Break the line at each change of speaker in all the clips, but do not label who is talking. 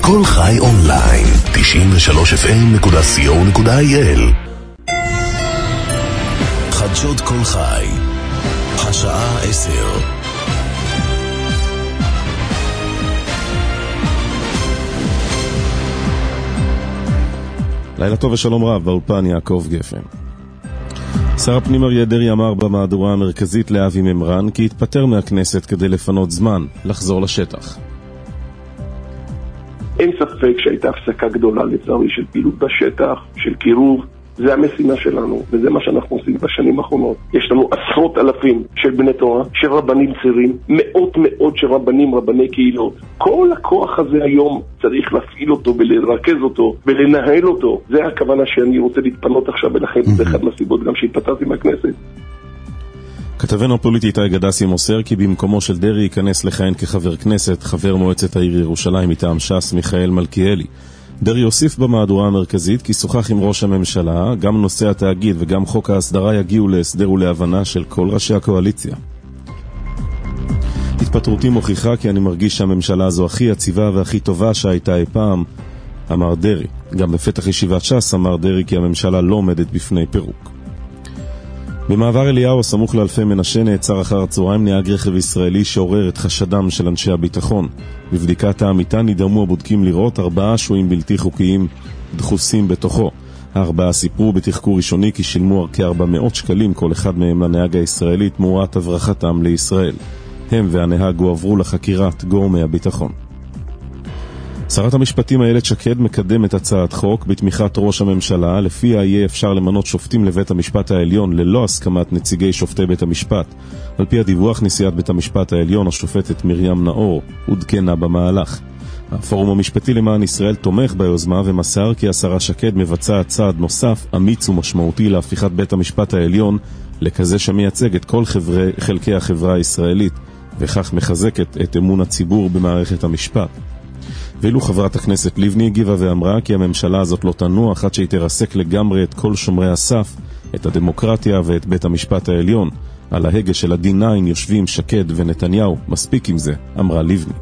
כל חי אונליין, 93fm.co.il. חדשות כל חי, השעה 10.
לילה טוב ושלום רב, באולפן יעקב גפן. שר הפנים אריה דרעי אמר במהדורה המרכזית לאבי ממרן כי התפטר מהכנסת כדי לפנות זמן לחזור לשטח.
אין ספק שהייתה הפסקה גדולה לצערי של פעילות בשטח, של קירוב. זה המשימה שלנו, וזה מה שאנחנו עושים בשנים האחרונות. יש לנו עשרות אלפים של בני תורה, של רבנים צעירים, מאות של רבני קהילות. כל הכוח הזה היום צריך להפעיל אותו ולרכז אותו ולנהל אותו. זה הכוונה שאני רוצה להתפנות עכשיו, ולכן זה אחד מהסיבות גם שהתפטרתי מהכנסת.
כתבנו הפוליטי איתי גדסי מוסר כי במקומו של דרעי ייכנס לכהן כחבר כנסת, חבר מועצת העיר ירושלים מטעם ש"ס מיכאל מלכיאלי. דרעי הוסיף במהדורה המרכזית כי שוחח עם ראש הממשלה, גם נושא התאגיד וגם חוק ההסדרה יגיעו להסדר ולהבנה של כל ראשי הקואליציה. התפטרותי מוכיחה כי אני מרגיש שהממשלה הזו הכי יציבה והכי טובה שהייתה אי פעם, אמר דרעי. גם בפתח ישיבת ש"ס אמר דרעי כי הממשלה לא עומדת בפני פירוק. במעבר אליהו, סמוך לאלפי מנשה, נעצר אחר הצהריים נהג רכב ישראלי שעורר את חשדם של אנשי הביטחון. בבדיקת העמיתה נדהמו הבודקים לראות 4 שוהים בלתי חוקיים דחוסים בתוכו. 4 סיפרו בתחקור ראשוני כי שילמו כ-400 שקלים כל אחד מהם לנהג הישראלי תמורת הברחתם לישראל. הם והנהג הועברו לחקירת גורמי הביטחון. שרת המשפטים איילת שקד מקדמת הצעת חוק בתמיכת ראש הממשלה, לפיה יהיה אפשר למנות שופטים לבית המשפט העליון ללא הסכמת נציגי שופטי בית המשפט. על פי הדיווח, נשיאת בית המשפט העליון השופטת מרים נאור עודכנה במהלך. הפורום המשפטי למען ישראל תומך ביוזמה ומסר כי השרה שקד מבצעה צעד נוסף אמיץ ומשמעותי להפיכת בית המשפט העליון לכזה שמייצג את כל חלקי החברה הישראלית, וכך מחזקת את אמון הציבור במערכת המשפט. ואילו חברת הכנסת לבני הגיבה ואמרה כי הממשלה הזאת לא תנוח עד שהיא תרסק לגמרי את כל שומרי הסף, את הדמוקרטיה ואת בית המשפט העליון. על ההגה של ה-D9 יושבים שקד ונתניהו, מספיק עם זה, אמרה לבני.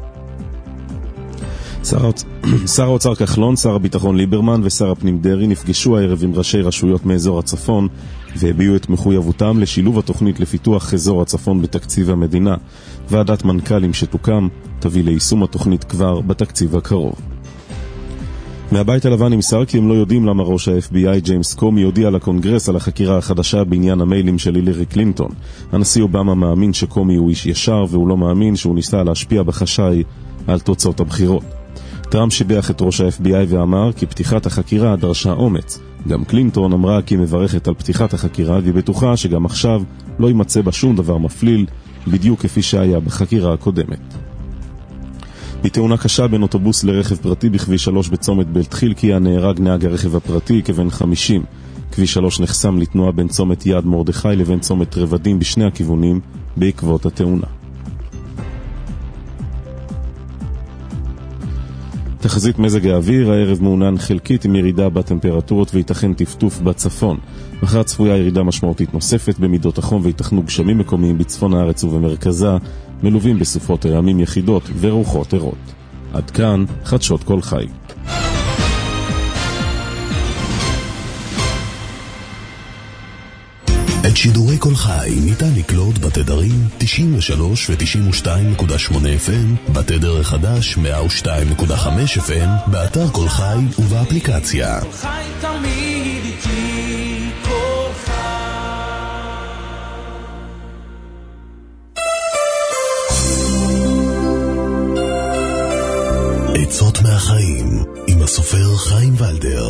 שר האוצר כחלון, שר הביטחון ליברמן ושר הפנים דרעי נפגשו הערב עם ראשי רשויות מאזור הצפון והביעו את מחויבותם לשילוב התוכנית לפיתוח אזור הצפון בתקציב המדינה. ועדת מנכ"לים שתוקם תביא ליישום התוכנית כבר בתקציב הקרוב. מהבית הלבן נמסר כי הם לא יודעים למה ראש ה-FBI ג'יימס קומי יודיע לקונגרס על החקירה החדשה בעניין המיילים של הילרי קלינטון. הנשיא אובמה מאמין שקומי הוא איש ישר והוא לא מאמין שהוא ניסה להשפיע בחשאי על תוצאות הבחירות. טראמפ שיבח את ראש ה-FBI ואמר כי פתיחת החקירה דרשה אומץ. גם קלינטון אמרה כי מברכת על פתיחת החקירה והיא בטוחה שגם עכשיו לא יימצא בה שום דבר מפליל, בדיוק כפי שהיה בחקירה הקודמת. בתאונה קשה בין אוטובוס לרכב פרטי בכביש 3 בצומת בית חילקיה נהרג נהג הרכב הפרטי כבן 50. כביש 3 נחסם לתנועה בין צומת יד מרדכי לבין צומת רבדים בשני הכיוונים בעקבות התאונה. תחזית מזג האוויר, הערב מעונן חלקית עם ירידה בטמפרטורות ויתכן טפטוף בצפון. מחר צפויה ירידה משמעותית נוספת במידות החום ויתכנו גשמים מקומיים בצפון הארץ ובמרכזה, מלווים בסופות רעמים יחידות ורוחות ערות. עד כאן חדשות כל חי.
את שידורי כל חי ניתן לקלוט בתדרים 93 ו-92.8 FM, בתדר החדש 102.5 FM, באתר כל חי ובאפליקציה. כל חי תמיד איתי, כל חי. עצות מהחיים עם הסופר חיים ולדר.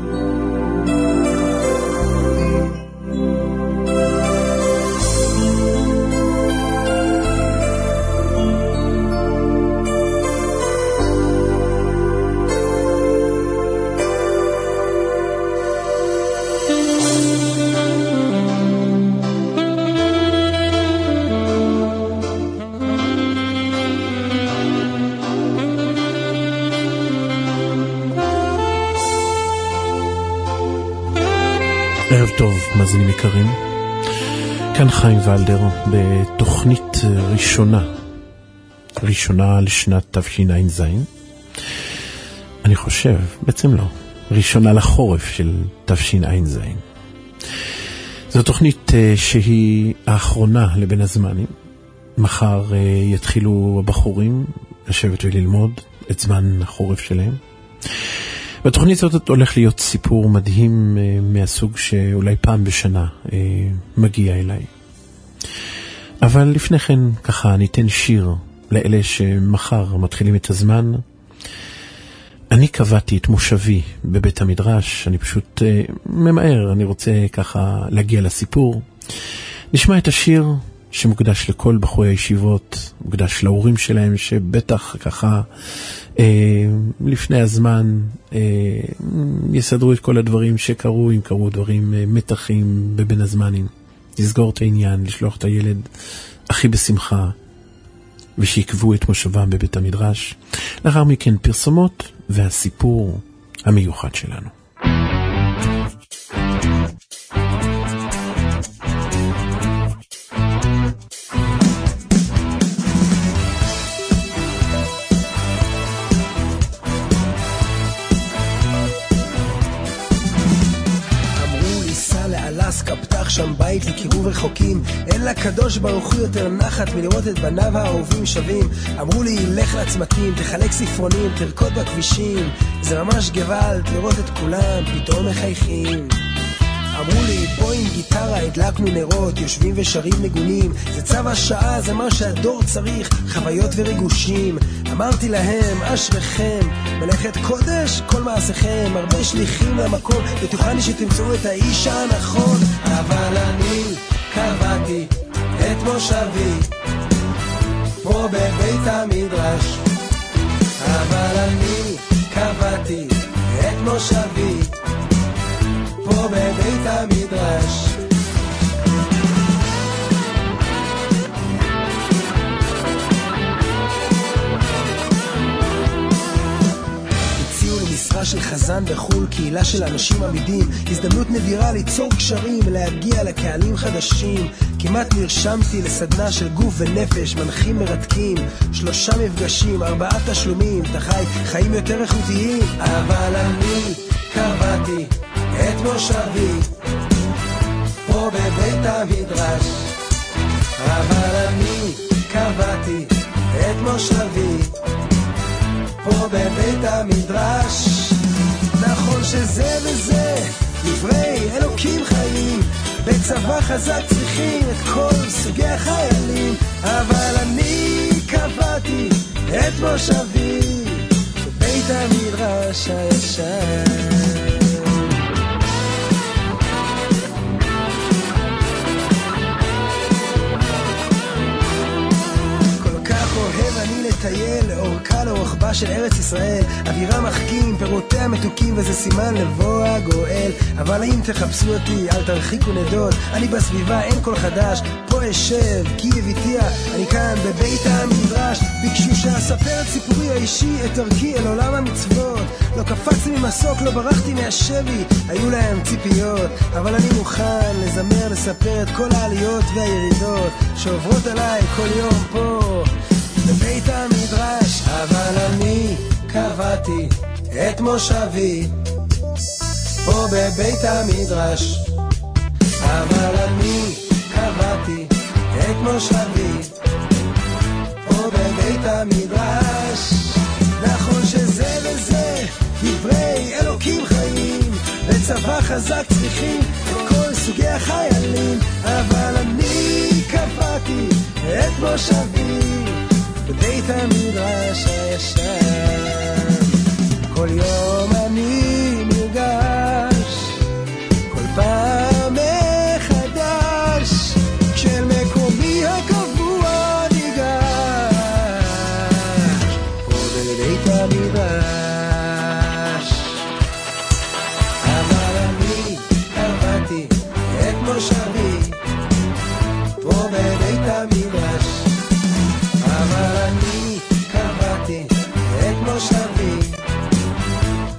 ערב טוב, מאזינים יקרים. כאן חיים ולדר בתוכנית ראשונה לשנת תשע"ז. אני חושב, בעצם לא, ראשונה לחורף של תשע"ז. זו תוכנית שהיא האחרונה לבין הזמנים. מחר יתחילו הבחורים לשבת וללמוד את זמן החורף שלהם. בתוכנית הזאת הולך להיות סיפור מדהים מהסוג שאולי פעם בשנה מגיע אליי. אבל לפני כן ככה ניתן שיר לאלה שמחר מתחילים את הזמן. אני קבעתי את מושבי בבית המדרש, אני פשוט ממהר, אני רוצה ככה להגיע לסיפור. נשמע את השיר שמוקדש לכל בחורי הישיבות, מוקדש להורים שלהם שבטח ככה לפני הזמן יסדרו את כל הדברים שקרו, אם קרו דברים מתחים בבין הזמנים. לסגור את העניין, לשלוח את הילד הכי בשמחה, ושיקבו את מושבם בבית המדרש. לאחר מכן פרסומות והסיפור המיוחד שלנו.
פתח שם בית לקירוב רחוקים, אין לקדוש ברוך הוא יותר נחת מלראות את בניו האהובים שווים. אמרו לי לך לעצמתים, תחלק ספרונים, תרקוד בכבישים, זה ממש גוואלד לראות את כולם פתאום מחייכים. אמרו לי בוא עם גיטרה הדלקנו נרות, יושבים ושרים נגונים, זה צו השעה, זה מה שהדור צריך, חוויות וריגושים. אמרתי להם אשריכם, מלאכת קודש כל מעשיכם, הרבה שליחים למקום, בטוחני שתמצאו את האיש הנכון. אבל אני קבעתי את מושבי פה בבית המדרש, אבל אני קבעתי את מושבי פה בבית המדרש. הציעו לי משרה של חזן בחול, קהילה של אנשים עמידים, הזדמנות נדירה ליצור קשרים, להגיע לקהלים חדשים. כמעט נרשמתי לסדנה של גוף ונפש, מנחים מרתקים, 3 מפגשים, 4 תשלומים, תחי חיים יותר איכותיים. אבל אני קבעתי את מושבי פה בבית המדרש, אבל אני קבעתי את מושבי פה בבית המדרש. נכון שזה וזה דברי אלוקים חיים, בצבא חזק צריכים את כל סוגי החיילים, אבל אני קבעתי את מושבי בבית המדרש הישן. לטייל לאורכה לאורחבה של ארץ ישראל, אווירה מחכים, פירותיה מתוקים, וזה סימן לבוא הגואל. אבל אם תחפשו אותי אל תרחיקו נדות, אני בסביבה אין כל חדש, פה אשב כי הביתיה, אני כאן בבית המדרש. ביקשו שאספר את סיפורי האישי, את דרכי אל עולם המצוות, לא קפצתי ממסוק, לא ברחתי מהשבי, היו להם ציפיות, אבל אני מוכן לזמר, לספר את כל העליות והירידות שעוברות עליי כל יום פה בבית המדרש. אבל אני קבעתי את מושבי פה בבית המדרש, אבל אני קבעתי את מושבי פה בבית המדרש. נכון שזה וזה דברי אלוקים חיים, בצבא חזק צריכים את כל סוגי החיילים, אבל אני קבעתי את מושבי בבית המדרש הישן. כל יום אני נרגש, כל פעם מחדש, כשאל מקומי הקבוע ניגש, פה בבית המדרש. אבל אני קבעתי את מושבי פה בבית המדרש, אבל אני קבעתי את מושבי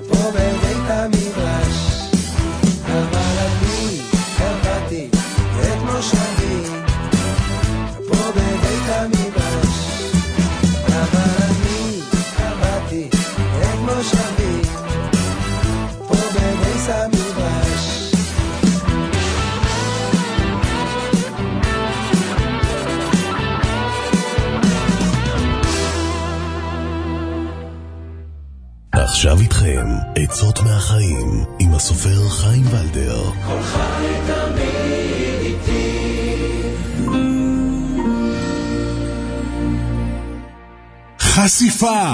סמי דבש.
עכשיו איתכם עצות מהחיים עם הסופר חיים ולדר.
כל חי תמיד איתי.
חשיפה.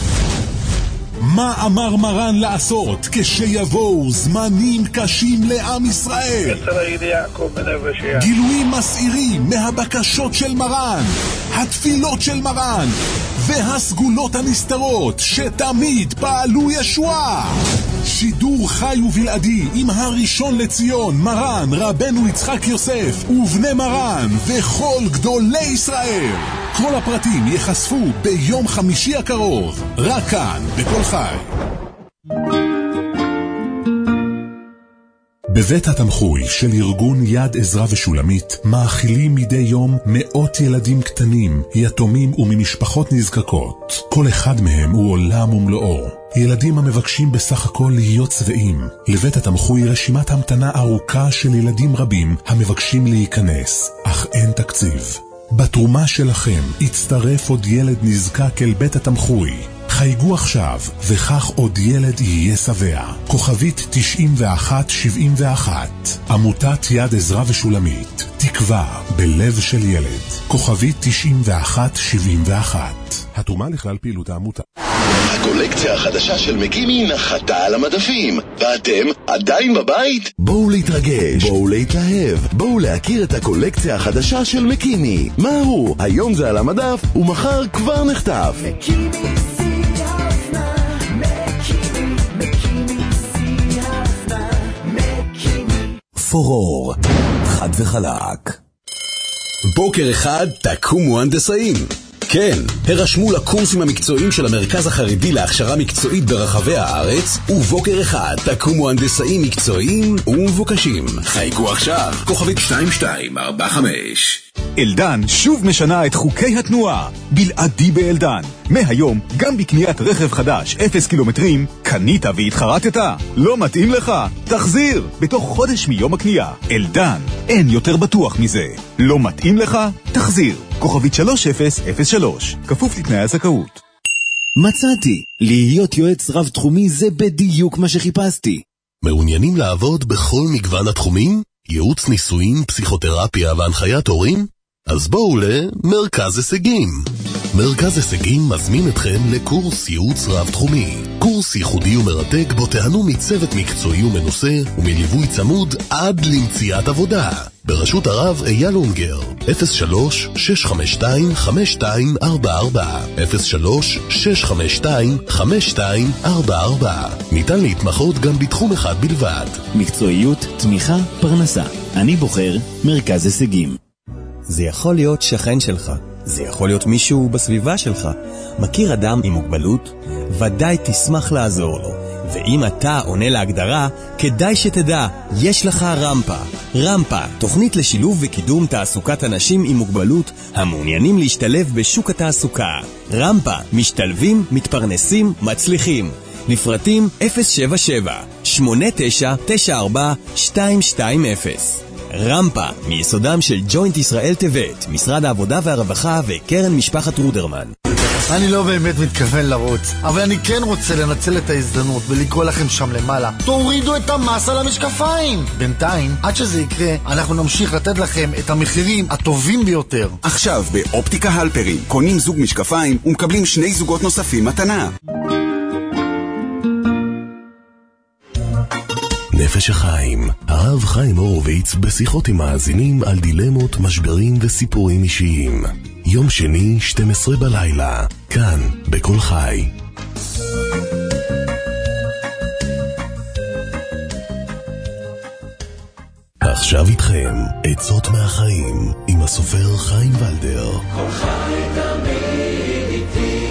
מה אמר מרן לעשות כשיבואו זמנים קשים לעם ישראל? גילויים מסעירים מהבקשות של מרן, התפילות של מרן והסגולות הנסתרות שתמיד פעלו ישועה. שידור חי ובלעדי עם הראשון לציון מרן רבנו יצחק יוסף ובני מרן וכל גדולי ישראל. כל הפרטים יחשפו ביום חמישי הקרוב, רק כאן בכל חי. בבית התמחוי של ארגון יד עזרא ושולמית מאכילים מדי יום מאות ילדים קטנים, יתומים וממשפחות נזקקות. כל אחד מהם הוא עולם ומלואו. ילדים המבקשים בסך הכל להיות שבעים. לבית התמחוי רשימת המתנה ארוכה של ילדים רבים המבקשים להיכנס, אך אין תקציב. בתרומה שלכם יצטרף עוד ילד נזקק אל בית התמחוי. חייגו עכשיו, וכך עוד ילד יהיה שבע. כוכבית 9171. עמותת יד עזרא ושולמית. תקווה בלב של ילד. כוכבית 9171. התרומה לכלל פעילות העמותה.
הקולקציה החדשה של מקימי נחתה על המדפים, ואתם עדיין בבית? בואו להתרגש, בואו להתלהב, בואו להכיר את הקולקציה החדשה של מקימי. מהרו, היום זה על המדף, ומחר כבר נכתב. מקימי שיא האופנה, מקימי שיא האופנה, מקימי. פורור, חד וחלק. בוקר אחד תקומו הנדסאים. כן, הרשמו לקורסים המקצועיים של המרכז החרדי להכשרה מקצועית ברחבי הארץ, ובוקר אחד תקומו הנדסאים מקצועיים ומבוקשים. חייגו עכשיו, כוכבית 2245.
אלדן שוב משנה את חוקי התנועה. בלעדי באלדן. מהיום, גם בקניית רכב חדש 0 קילומטרים, קנית והתחרטת? לא מתאים לך? תחזיר! בתוך חודש מיום הקנייה. אלדן, אין יותר בטוח מזה. לא מתאים לך? תחזיר. כוכבית 3003. כפוף לתנאי הזכאות.
מצאתי. להיות יועץ רב תחומי זה בדיוק מה שחיפשתי. מעוניינים לעבוד בכל מגוון התחומים? ייעוץ ניסויים, פסיכותרפיה והנחיית הורים? אז בואו למרכז הישגים. מרכז הישגים מזמין אתכם לקורס ייעוץ רב תחומי. קורס ייחודי ומרתק בו תיהנו מצוות מקצועי ומנוסה ומליווי צמוד עד למציאת עבודה. ברשות הרב אייל אונגר, 03-652-5244, 03-652-5244. ניתן להתמחות גם בתחום אחד בלבד. מקצועיות, תמיכה, פרנסה. אני בוחר מרכז הישגים.
זה יכול להיות שכן שלך, זה יכול להיות מישהו בסביבה שלך. מכיר אדם עם מוגבלות? ודאי תשמח לעזור לו. ואם אתה עונה להגדרה, כדאי שתדע, יש לך רמפה. רמפה, תוכנית לשילוב וקידום תעסוקת אנשים עם מוגבלות המעוניינים להשתלב בשוק התעסוקה. רמפה, משתלבים, מתפרנסים, מצליחים. לפרטים 077-8994-220. רמפה, מיסודם של ג'וינט ישראל טבת, משרד העבודה והרווחה וקרן משפחת רודרמן.
אני לא באמת מתכוון לרוץ, אבל אני כן רוצה לנצל את ההזדמנות ולקרוא לכם שם למעלה. תורידו את המס על המשקפיים! בינתיים, עד שזה יקרה, אנחנו נמשיך לתת לכם את המחירים הטובים ביותר.
עכשיו באופטיקה הלפרין, קונים זוג משקפיים ומקבלים 2 זוגות נוספים מתנה.
נפש החיים, הרב חיים הורוביץ בשיחות עם מאזינים על דילמות, משברים וסיפורים אישיים. יום שני, 12 בלילה, כאן, בכל חי. עכשיו איתכם, עצות מהחיים, עם הסופר חיים ולדר.
כל חי תמיד איתי.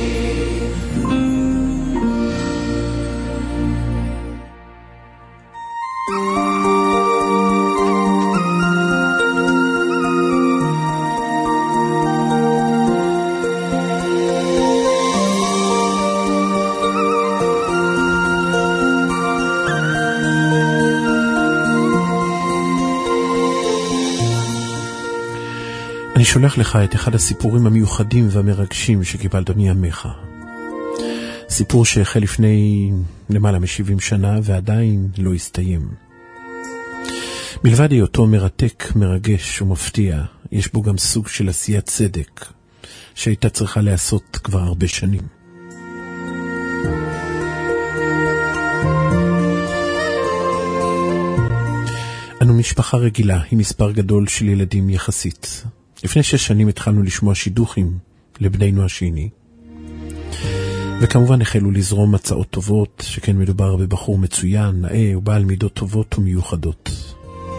שולח לך את אחד הסיפורים המיוחדים והמרגשים שקיבלת מימיך. סיפור שהחל לפני למעלה מ-70 שנה ועדיין לא הסתיים. מלבד היותו מרתק, מרגש ומפתיע, יש בו גם סוג של עשיית צדק שהייתה צריכה לעשות כבר הרבה שנים. אנו משפחה רגילה עם מספר גדול של ילדים יחסית. לפני 6 שנים התחלנו לשמוע שידוכים לבנינו השני. וכמובן החלו לזרום הצעות טובות, שכן מדובר בבחור מצוין, נאה ובעל מידות טובות ומיוחדות.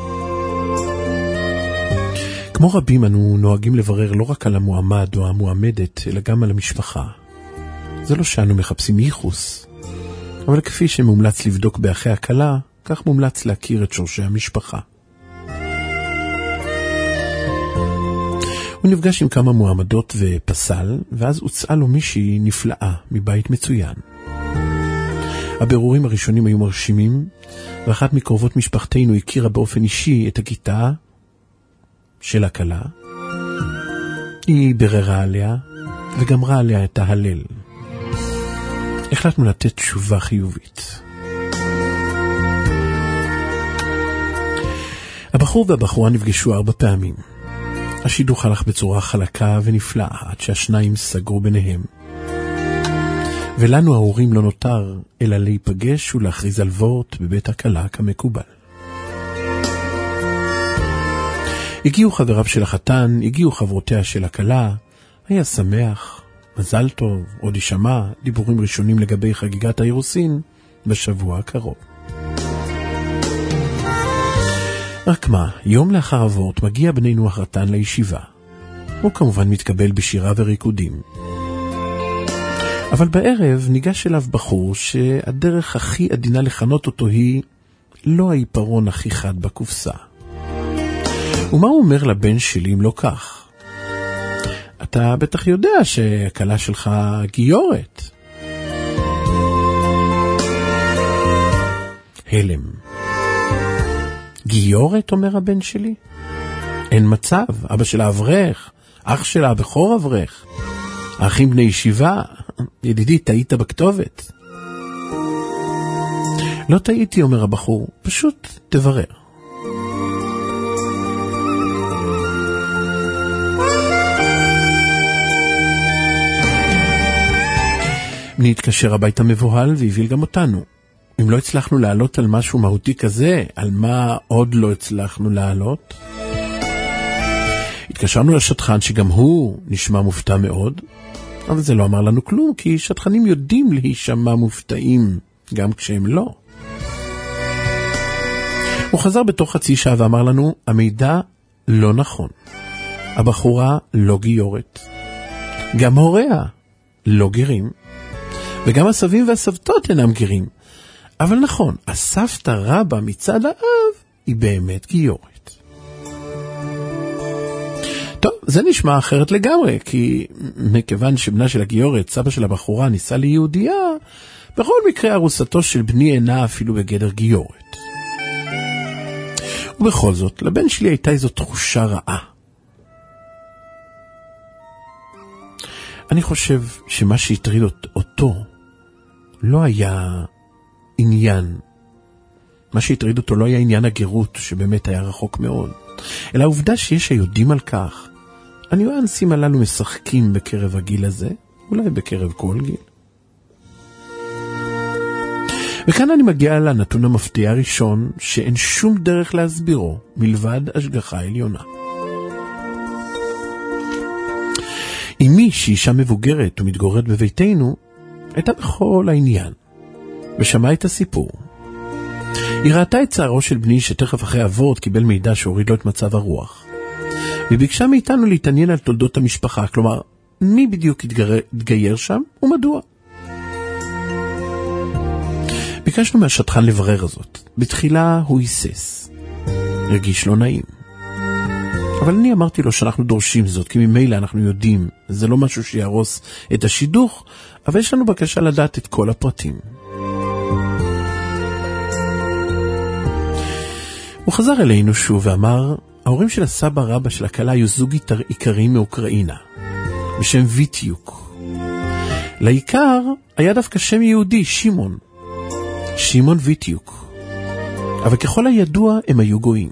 כמו רבים אנו נוהגים לברר לא רק על המועמד או המועמדת, אלא גם על המשפחה. זה לא שאנו מחפשים ייחוס, אבל כפי שמומלץ לבדוק באחי הקלה, כך מומלץ להכיר את שורשי המשפחה. הוא נפגש עם כמה מועמדות ופסל, ואז הוצאה לו מישהי נפלאה מבית מצוין. הבירורים הראשונים היו מרשימים, ואחת מקרובות משפחתנו הכירה באופן אישי את הכיתה של הקלה. היא בררה עליה, וגמרה עליה את ההלל. החלטנו לתת תשובה חיובית. הבחור והבחורה נפגשו 4 פעמים. השידוך הלך בצורה חלקה ונפלאה, עד שהשניים סגרו ביניהם. ולנו ההורים לא נותר, אלא להיפגש ולהכריז על וורט בבית הקלה כמקובל. הגיעו חבריו של החתן, הגיעו חברותיה של הקלה, היה שמח, מזל טוב, עוד יישמע דיבורים ראשונים לגבי חגיגת האירוסין בשבוע הקרוב. רק מה, יום לאחר הוורט מגיע בנינו החתן לישיבה. הוא כמובן מתקבל בשירה וריקודים. אבל בערב ניגש אליו בחור שהדרך הכי עדינה לכנות אותו היא לא העיפרון הכי חד בקופסה. ומה הוא אומר לבן שלי אם לא כך? אתה בטח יודע שהקלה שלך גיורת. הלם. גיורת, אומר הבן שלי? אין מצב, אבא שלה אברך, אח שלה בכור אברך, האחים בני ישיבה. ידידי, טעית בכתובת. לא טעיתי, אומר הבחור, פשוט תברר. נתקשר הביתה מבוהל והביא גם אותנו. אם לא הצלחנו לעלות על משהו מהותי כזה, על מה עוד לא הצלחנו לעלות? התקשרנו לשטחן שגם הוא נשמע מופתע מאוד, אבל זה לא אמר לנו כלום, כי שטחנים יודעים להישמע מופתעים, גם כשהם לא. הוא חזר בתוך חצי שעה ואמר לנו, המידע לא נכון. הבחורה לא גיורת. גם הוריה לא גרים. וגם הסבים והסבתות אינם גרים. אבל נכון, הסבתא רבא מצד האב היא באמת גיורת. טוב, זה נשמע אחרת לגמרי, כי מכיוון שבנה של הגיורת, סבא של הבחורה, ניסה ליהודייה, בכל מקרה ארוסתו של בני אינה אפילו בגדר גיורת. ובכל זאת, לבן שלי הייתה איזו תחושה רעה. אני חושב שמה שהטריד אותו לא היה עניין. מה שהטריד אותו לא היה עניין הגירות, שבאמת היה רחוק מאוד, אלא העובדה שיש היודעים על כך. הניואנסים הללו משחקים בקרב הגיל הזה, אולי בקרב כל גיל. וכאן אני מגיע לנתון המפתיע הראשון, שאין שום דרך להסבירו, מלבד השגחה עליונה. אמי, שאישה מבוגרת ומתגוררת בביתנו, הייתה בכל העניין, ושמעה את הסיפור. היא ראתה את צערו של בני שתכף אחרי הוורט קיבל מידע שהוריד לו את מצב הרוח. והיא ביקשה מאיתנו להתעניין על תולדות המשפחה, כלומר, מי בדיוק התגייר שם ומדוע. ביקשנו מהשטחן לברר זאת. בתחילה הוא היסס. הרגיש לא נעים. אבל אני אמרתי לו שאנחנו דורשים זאת, כי ממילא אנחנו יודעים, זה לא משהו שיהרוס את השידוך, אבל יש לנו בקשה לדעת את כל הפרטים. הוא חזר אלינו שוב ואמר, ההורים של הסבא רבא של הכלה היו זוג עיקרים מאוקראינה, בשם ויטיוק. לעיקר היה דווקא שם יהודי, שמעון ויטיוק. אבל ככל הידוע הם היו גויים.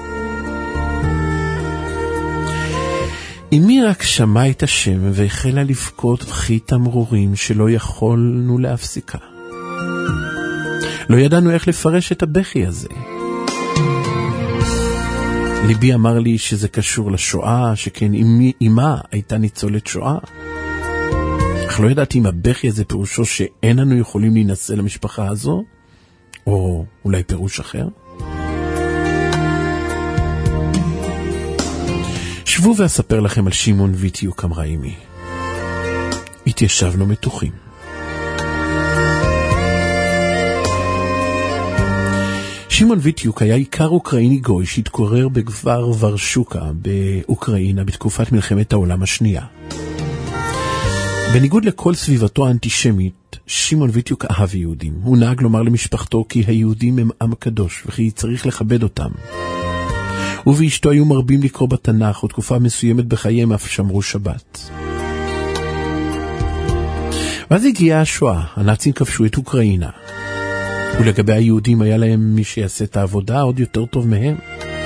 אמי רק שמעה את השם והחלה לבכות בכי תמרורים שלא יכולנו להפסיקה. לא ידענו איך לפרש את הבכי הזה. ליבי אמר לי שזה קשור לשואה, שכן אמא הייתה ניצולת שואה. אך לא ידעתי אם הבכי הזה פירושו שאין אנו יכולים להינשא למשפחה הזו, או אולי פירוש אחר. שבו ואספר לכם על שמעון ויטיוק, אמרה אמי. התיישבנו מתוחים. שמעון ויטיוק היה עיקר אוקראיני גוי שהתגורר בכפר ורשוקה באוקראינה בתקופת מלחמת העולם השנייה. בניגוד לכל סביבתו האנטישמית, שמעון ויטיוק אהב יהודים. הוא נהג לומר למשפחתו כי היהודים הם עם קדוש וכי צריך לכבד אותם. הוא ואשתו היו מרבים לקרוא בתנ"ך, ותקופה מסוימת בחייהם אף שמרו שבת. ואז הגיעה השואה, הנאצים כבשו את אוקראינה. ולגבי היהודים היה להם מי שיעשה את העבודה עוד יותר טוב מהם.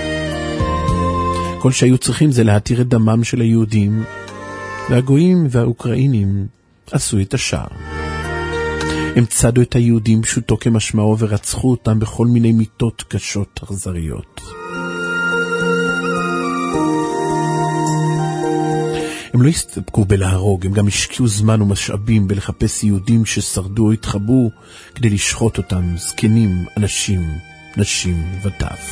כל שהיו צריכים זה להתיר את דמם של היהודים, והגויים והאוקראינים עשו את השאר. הם צדו את היהודים פשוטו כמשמעו ורצחו אותם בכל מיני מיתות קשות אכזריות. הם לא הסתפקו בלהרוג, הם גם השקיעו זמן ומשאבים בלחפש יהודים ששרדו או התחבאו כדי לשחוט אותם, זקנים, אנשים, נשים וטף.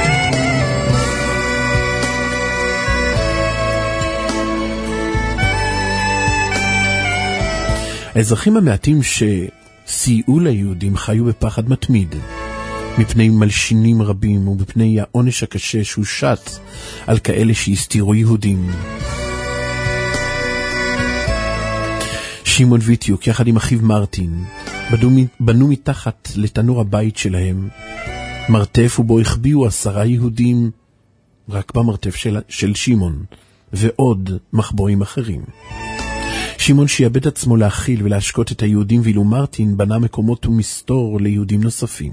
האזרחים המעטים שסייעו ליהודים חיו בפחד מתמיד, מפני מלשינים רבים ומפני העונש הקשה שהושת על כאלה שהסתירו יהודים. שמעון ויטיוק יחד עם אחיו מרטין בנו מתחת לתנור הבית שלהם מרתף ובו החביאו 10 יהודים רק במרתף של שמעון ועוד מחבואים אחרים. שמעון שיאבד עצמו להכיל ולהשקות את היהודים, ואילו מרטין בנה מקומות ומסתור ליהודים נוספים.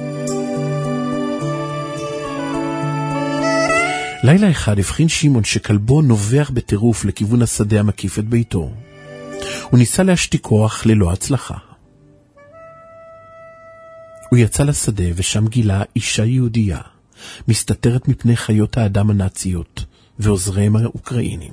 לילה אחד הבחין שמעון שכלבו נובח בטירוף לכיוון השדה המקיף את ביתו. הוא ניסה להשתיקו אך ללא הצלחה. הוא יצא לשדה ושם גילה אישה יהודייה, מסתתרת מפני חיות האדם הנאציות ועוזריהם האוקראינים.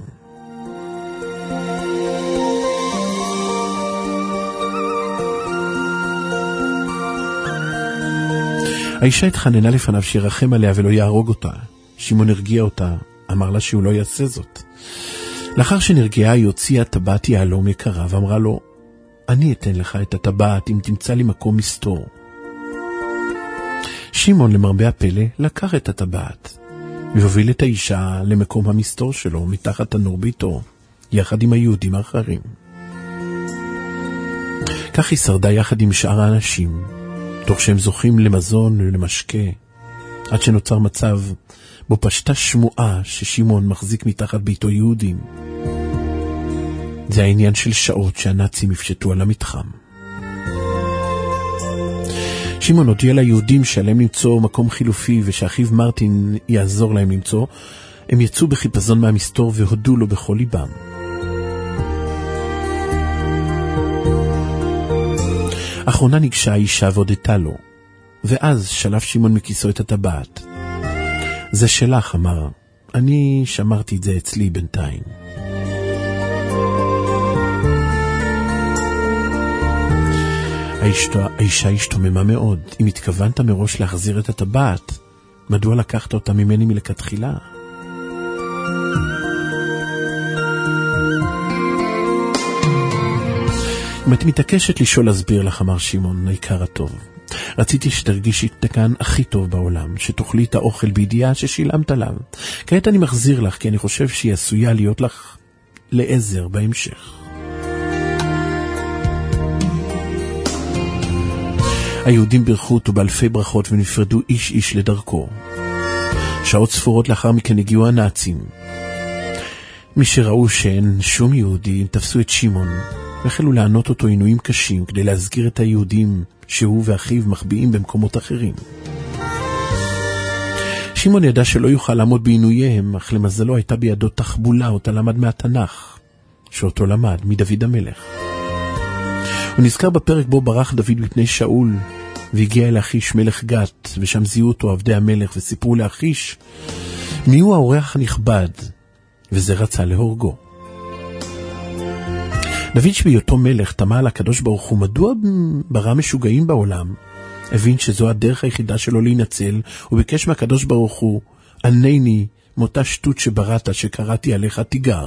האישה התחננה לפניו שירחם עליה ולא יהרוג אותה. שמעון הרגיע אותה, אמר לה שהוא לא יעשה זאת. לאחר שנרגעה היא הוציאה טבעת יהלום יקרה ואמרה לו, אני אתן לך את הטבעת אם תמצא לי מקום מסתור. שמעון למרבה הפלא לקח את הטבעת והוביל את האישה למקום המסתור שלו מתחת תנור ביתו יחד עם היהודים האחרים. כך היא שרדה יחד עם שאר האנשים, תוך שהם זוכים למזון ולמשקה, עד שנוצר מצב בו פשטה שמועה ששמעון מחזיק מתחת ביתו יהודים. זה העניין של שעות שהנאצים הפשטו על המתחם. שמעון הודיע ליהודים שעליהם למצוא מקום חילופי ושאחיו מרטין יעזור להם למצוא. הם יצאו בחיפזון מהמסתור והודו לו בכל ליבם. אחרונה ניגשה האישה והודתה לו, ואז שלף שמעון מכיסו את הטבעת. זה שלך, אמר, אני שמרתי את זה אצלי בינתיים. האישה השתוממה מאוד. אם התכוונת מראש להחזיר את הטבעת, מדוע לקחת אותה ממני מלכתחילה? אם את מתעקשת לשאול להסביר לך, אמר שמעון, העיקר הטוב. רציתי שתרגישי את הכאן הכי טוב בעולם, שתאכלי את האוכל בידיעה ששילמת עליו. כעת אני מחזיר לך, כי אני חושב שהיא עשויה להיות לך לעזר בהמשך. היהודים ברכו אותו באלפי ברכות ונפרדו איש איש לדרכו. שעות ספורות לאחר מכן הגיעו הנאצים. מי שראו שאין שום יהודי, תפסו את שמעון, והחלו לענות אותו עינויים קשים כדי להזכיר את היהודים שהוא ואחיו מחביאים במקומות אחרים. שמעון ידע שלא יוכל לעמוד בעינוייהם, אך למזלו הייתה בידו תחבולה אותה למד מהתנ"ך, שאותו למד מדוד המלך. הוא נזכר בפרק בו ברח דוד מפני שאול, והגיע אל אחיש מלך גת, ושם זיהו אותו עבדי המלך וסיפרו לאחיש מי הוא האורח הנכבד, וזה רצה להורגו. דוד שבהיותו מלך תמה על הקדוש ברוך הוא מדוע ברא משוגעים בעולם, הבין שזו הדרך היחידה שלו להינצל, וביקש מהקדוש ברוך הוא, ענני מאותה שטות שבראת שקראתי עליך תיגר.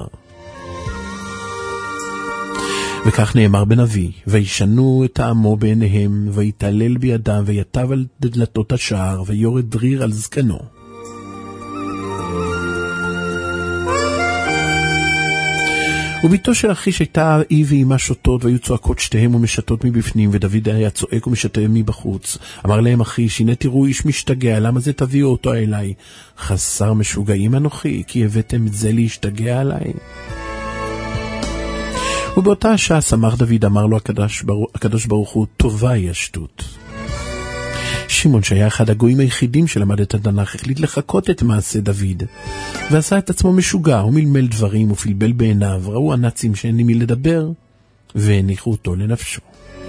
וכך נאמר בנביא, וישנו את העמו בעיניהם, ויתעלל בידם, ויתב על דלתות השער, ויורד דריר על זקנו. וביתו של אחיש הייתה היא ואימה שוטות, והיו צועקות שתיהם ומשתות מבפנים, ודוד היה צועק ומשתיהם מבחוץ. אמר להם אחיש, הנה תראו איש משתגע, למה זה תביאו אותו אליי? חסר משוגעים אנוכי, כי הבאתם את זה להשתגע עליי. ובאותה השעה שמח דוד, אמר לו הקדוש ברוך הוא, טובה היא השטות. שמעון שהיה אחד הגויים היחידים שלמד את התנ"ך, החליט לחכות את מעשה דוד, ועשה את עצמו משוגע, הוא מלמל דברים ופלבל בעיניו, ראו הנאצים שאין עם מי לדבר, והניחו אותו לנפשו.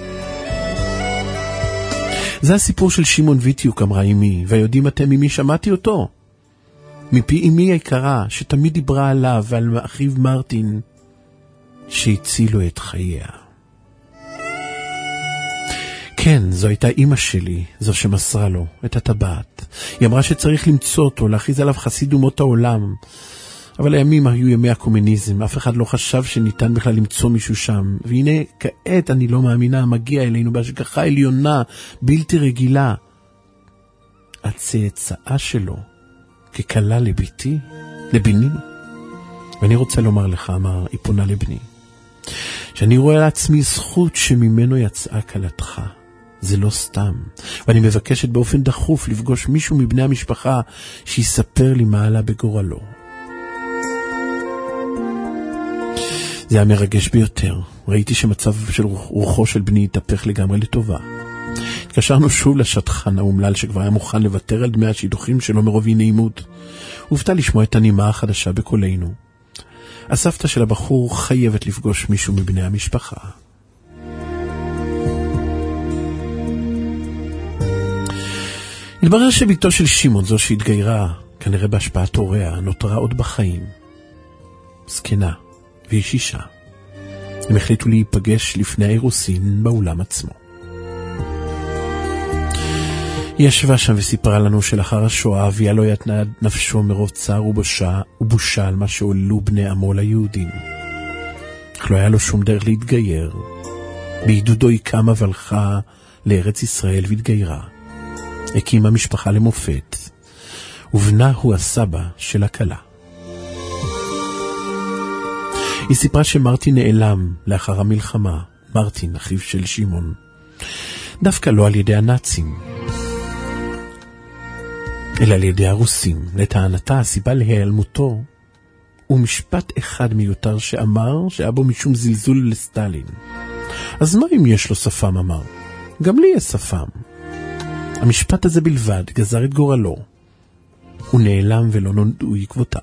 זה הסיפור של שמעון ויטיוק, אמרה אמי, ויודעים אתם ממי שמעתי אותו? מפי אמי היקרה, שתמיד דיברה עליו ועל אחיו מרטין, שהצילו את חייה. כן, זו הייתה אמא שלי, זו שמסרה לו את הטבעת. היא אמרה שצריך למצוא אותו, להכריז עליו חסיד אומות העולם. אבל הימים היו ימי הקומוניזם, אף אחד לא חשב שניתן בכלל למצוא מישהו שם. והנה כעת אני לא מאמינה, מגיע אלינו בהשגחה עליונה, בלתי רגילה. הצאצאה שלו, כקלה לביני. ואני רוצה לומר לך, היא פונה לבני, שאני רואה לעצמי זכות שממנו יצאה קלתך. זה לא סתם. ואני מבקשת באופן דחוף לפגוש מישהו מבני המשפחה שיספר לי מה עלה בגורלו. זה היה מרגש ביותר. ראיתי שמצב של רוחו של בני התהפך לגמרי לטובה. התקשרנו שוב לשטחן האומלל שכבר היה מוכן לוותר על דמי השידוכים שלו מרוב נעימות. הופתע לשמוע את הנימה החדשה בקולנו. הסבתא של הבחור חייבת לפגוש מישהו מבני המשפחה. התברר שביתו של שמעון, זו שהתגיירה, כנראה בהשפעת הוריה, נותרה עוד בחיים. זקנה וישישה. הם החליטו להיפגש לפני האירוסין באולם עצמו. היא ישבה שם וסיפרה לנו שלאחר השואה אביה לא יתנה נפשו מרוב צער ובושה על מה שעוללו בני עמו ליהודים. אך לא היה לו שום דרך להתגייר. בעידודו היא קמה והלכה לארץ ישראל והתגיירה. הקימה משפחה למופת, ובנה הוא הסבא של הכלה. היא סיפרה שמרטין נעלם לאחר המלחמה, מרטין, אחיו של שמעון. דווקא לא על ידי הנאצים, אלא על ידי הרוסים. לטענתה, הסיבה להיעלמותו הוא משפט אחד מיותר שאמר שהיה בו משום זלזול לסטלין. אז מה אם יש לו שפם, אמר? גם לי יש שפם. המשפט הזה בלבד גזר את גורלו. הוא נעלם ולא נולדו עקבותיו.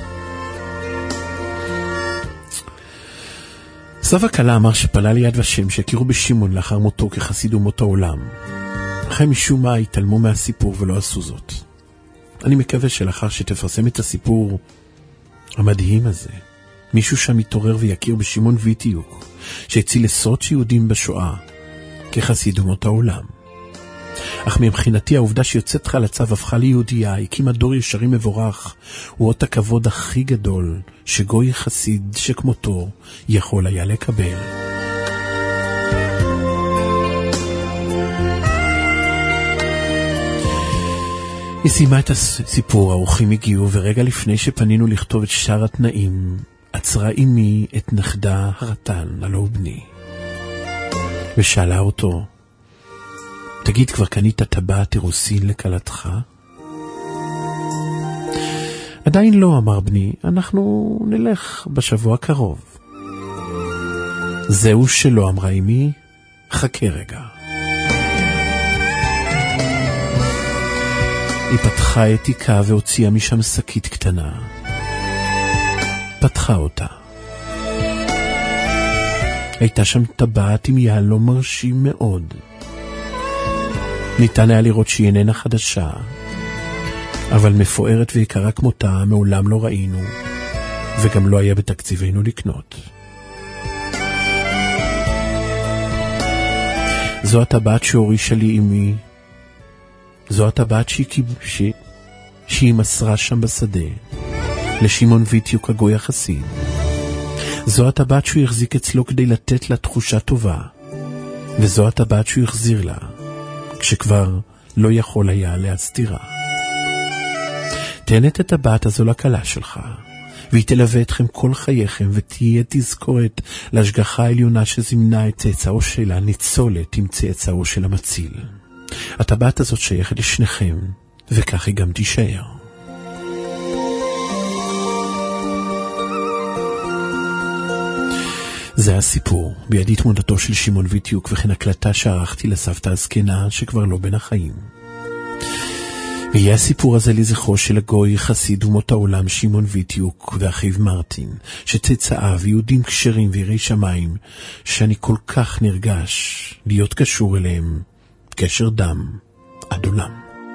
סב הכלה אמר שפלה ליד ושם שהכירו בשמעון לאחר מותו כחסיד אומות העולם. אחרי משום מה התעלמו מהסיפור ולא עשו זאת. אני מקווה שלאחר שתפרסם את הסיפור המדהים הזה, מישהו שם יתעורר ויכיר בשמעון ויטיוק, שהציל עשרות יהודים בשואה כחסיד אומות העולם. אך מבחינתי העובדה שיוצאת חלציו הפכה ליהודייה, הקימה דור ישרים מבורך, הוא אות הכבוד הכי גדול שגוי חסיד שכמותו יכול היה לקבל. היא סיימה את הסיפור, האורחים הגיעו, ורגע לפני שפנינו לכתוב את שאר התנאים, עצרה אמי את נכדה הרתן, הלא הוא בני, ושאלה אותו, תגיד, כבר קנית טבעת אירוסין לקלתך? עדיין לא, אמר בני, אנחנו נלך בשבוע הקרוב. זהו שלא, אמרה אמי, חכה רגע. היא פתחה את תיקה והוציאה משם שקית קטנה. פתחה אותה. הייתה שם טבעת עם יהלום מרשים מאוד. ניתן היה לראות שהיא איננה חדשה, אבל מפוארת ויקרה כמותה מעולם לא ראינו, וגם לא היה בתקציבנו לקנות. זו הטבעת שהורישה לי אמי, זו הטבעת שהיא מסרה שם בשדה, לשמעון ויטיוק הגוי החסיד. זו הטבעת שהוא החזיק אצלו כדי לתת לה תחושה טובה, וזו הטבעת שהוא החזיר לה, כשכבר לא יכול היה להסתירה. תן את הטבעת הזו לקלה שלך, והיא תלווה אתכם כל חייכם, ותהיה תזכורת להשגחה העליונה שזימנה את צאצאו של הניצולת עם צאצאו של המציל. הטבעת הזאת שייכת לשניכם, וכך היא גם תישאר. זה הסיפור, בידי תמונתו של שמעון ויטיוק, וכן הקלטה שערכתי לסבתא הזקנה שכבר לא בין החיים. ויהיה הסיפור הזה לזכרו של הגוי חסיד אומות העולם שמעון ויטיוק ואחיו מרטין, שצאצאיו יהודים כשרים ויראי שמיים, שאני כל כך נרגש להיות קשור אליהם, קשר דם עד עולם.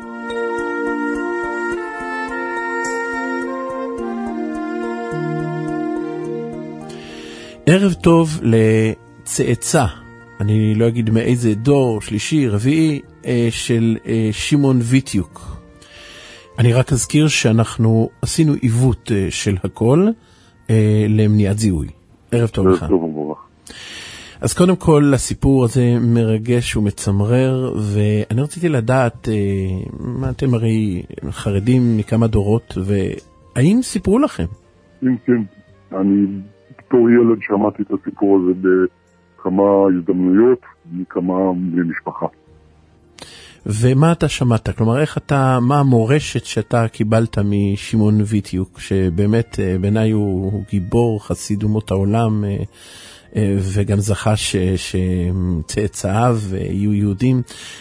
ערב טוב לצאצא, אני לא אגיד מאיזה דור, שלישי, רביעי, של שמעון ויטיוק. אני רק אזכיר שאנחנו עשינו עיוות של הכל למניעת זיהוי. ערב טוב לך. אז קודם כל, הסיפור הזה מרגש ומצמרר, ואני רציתי לדעת, מה אתם הרי חרדים מכמה דורות, והאם סיפרו לכם?
כן, אני בתור ילד שמעתי את הסיפור הזה בכמה הזדמנויות, מכמה משפחה.
ומה אתה שמעת? כלומר, מה המורשת שאתה קיבלת משמעון ויטיוק, שבאמת בעיניי הוא גיבור חסיד אומות העולם, וגם זכה שצאצאיו יהיו יהודים.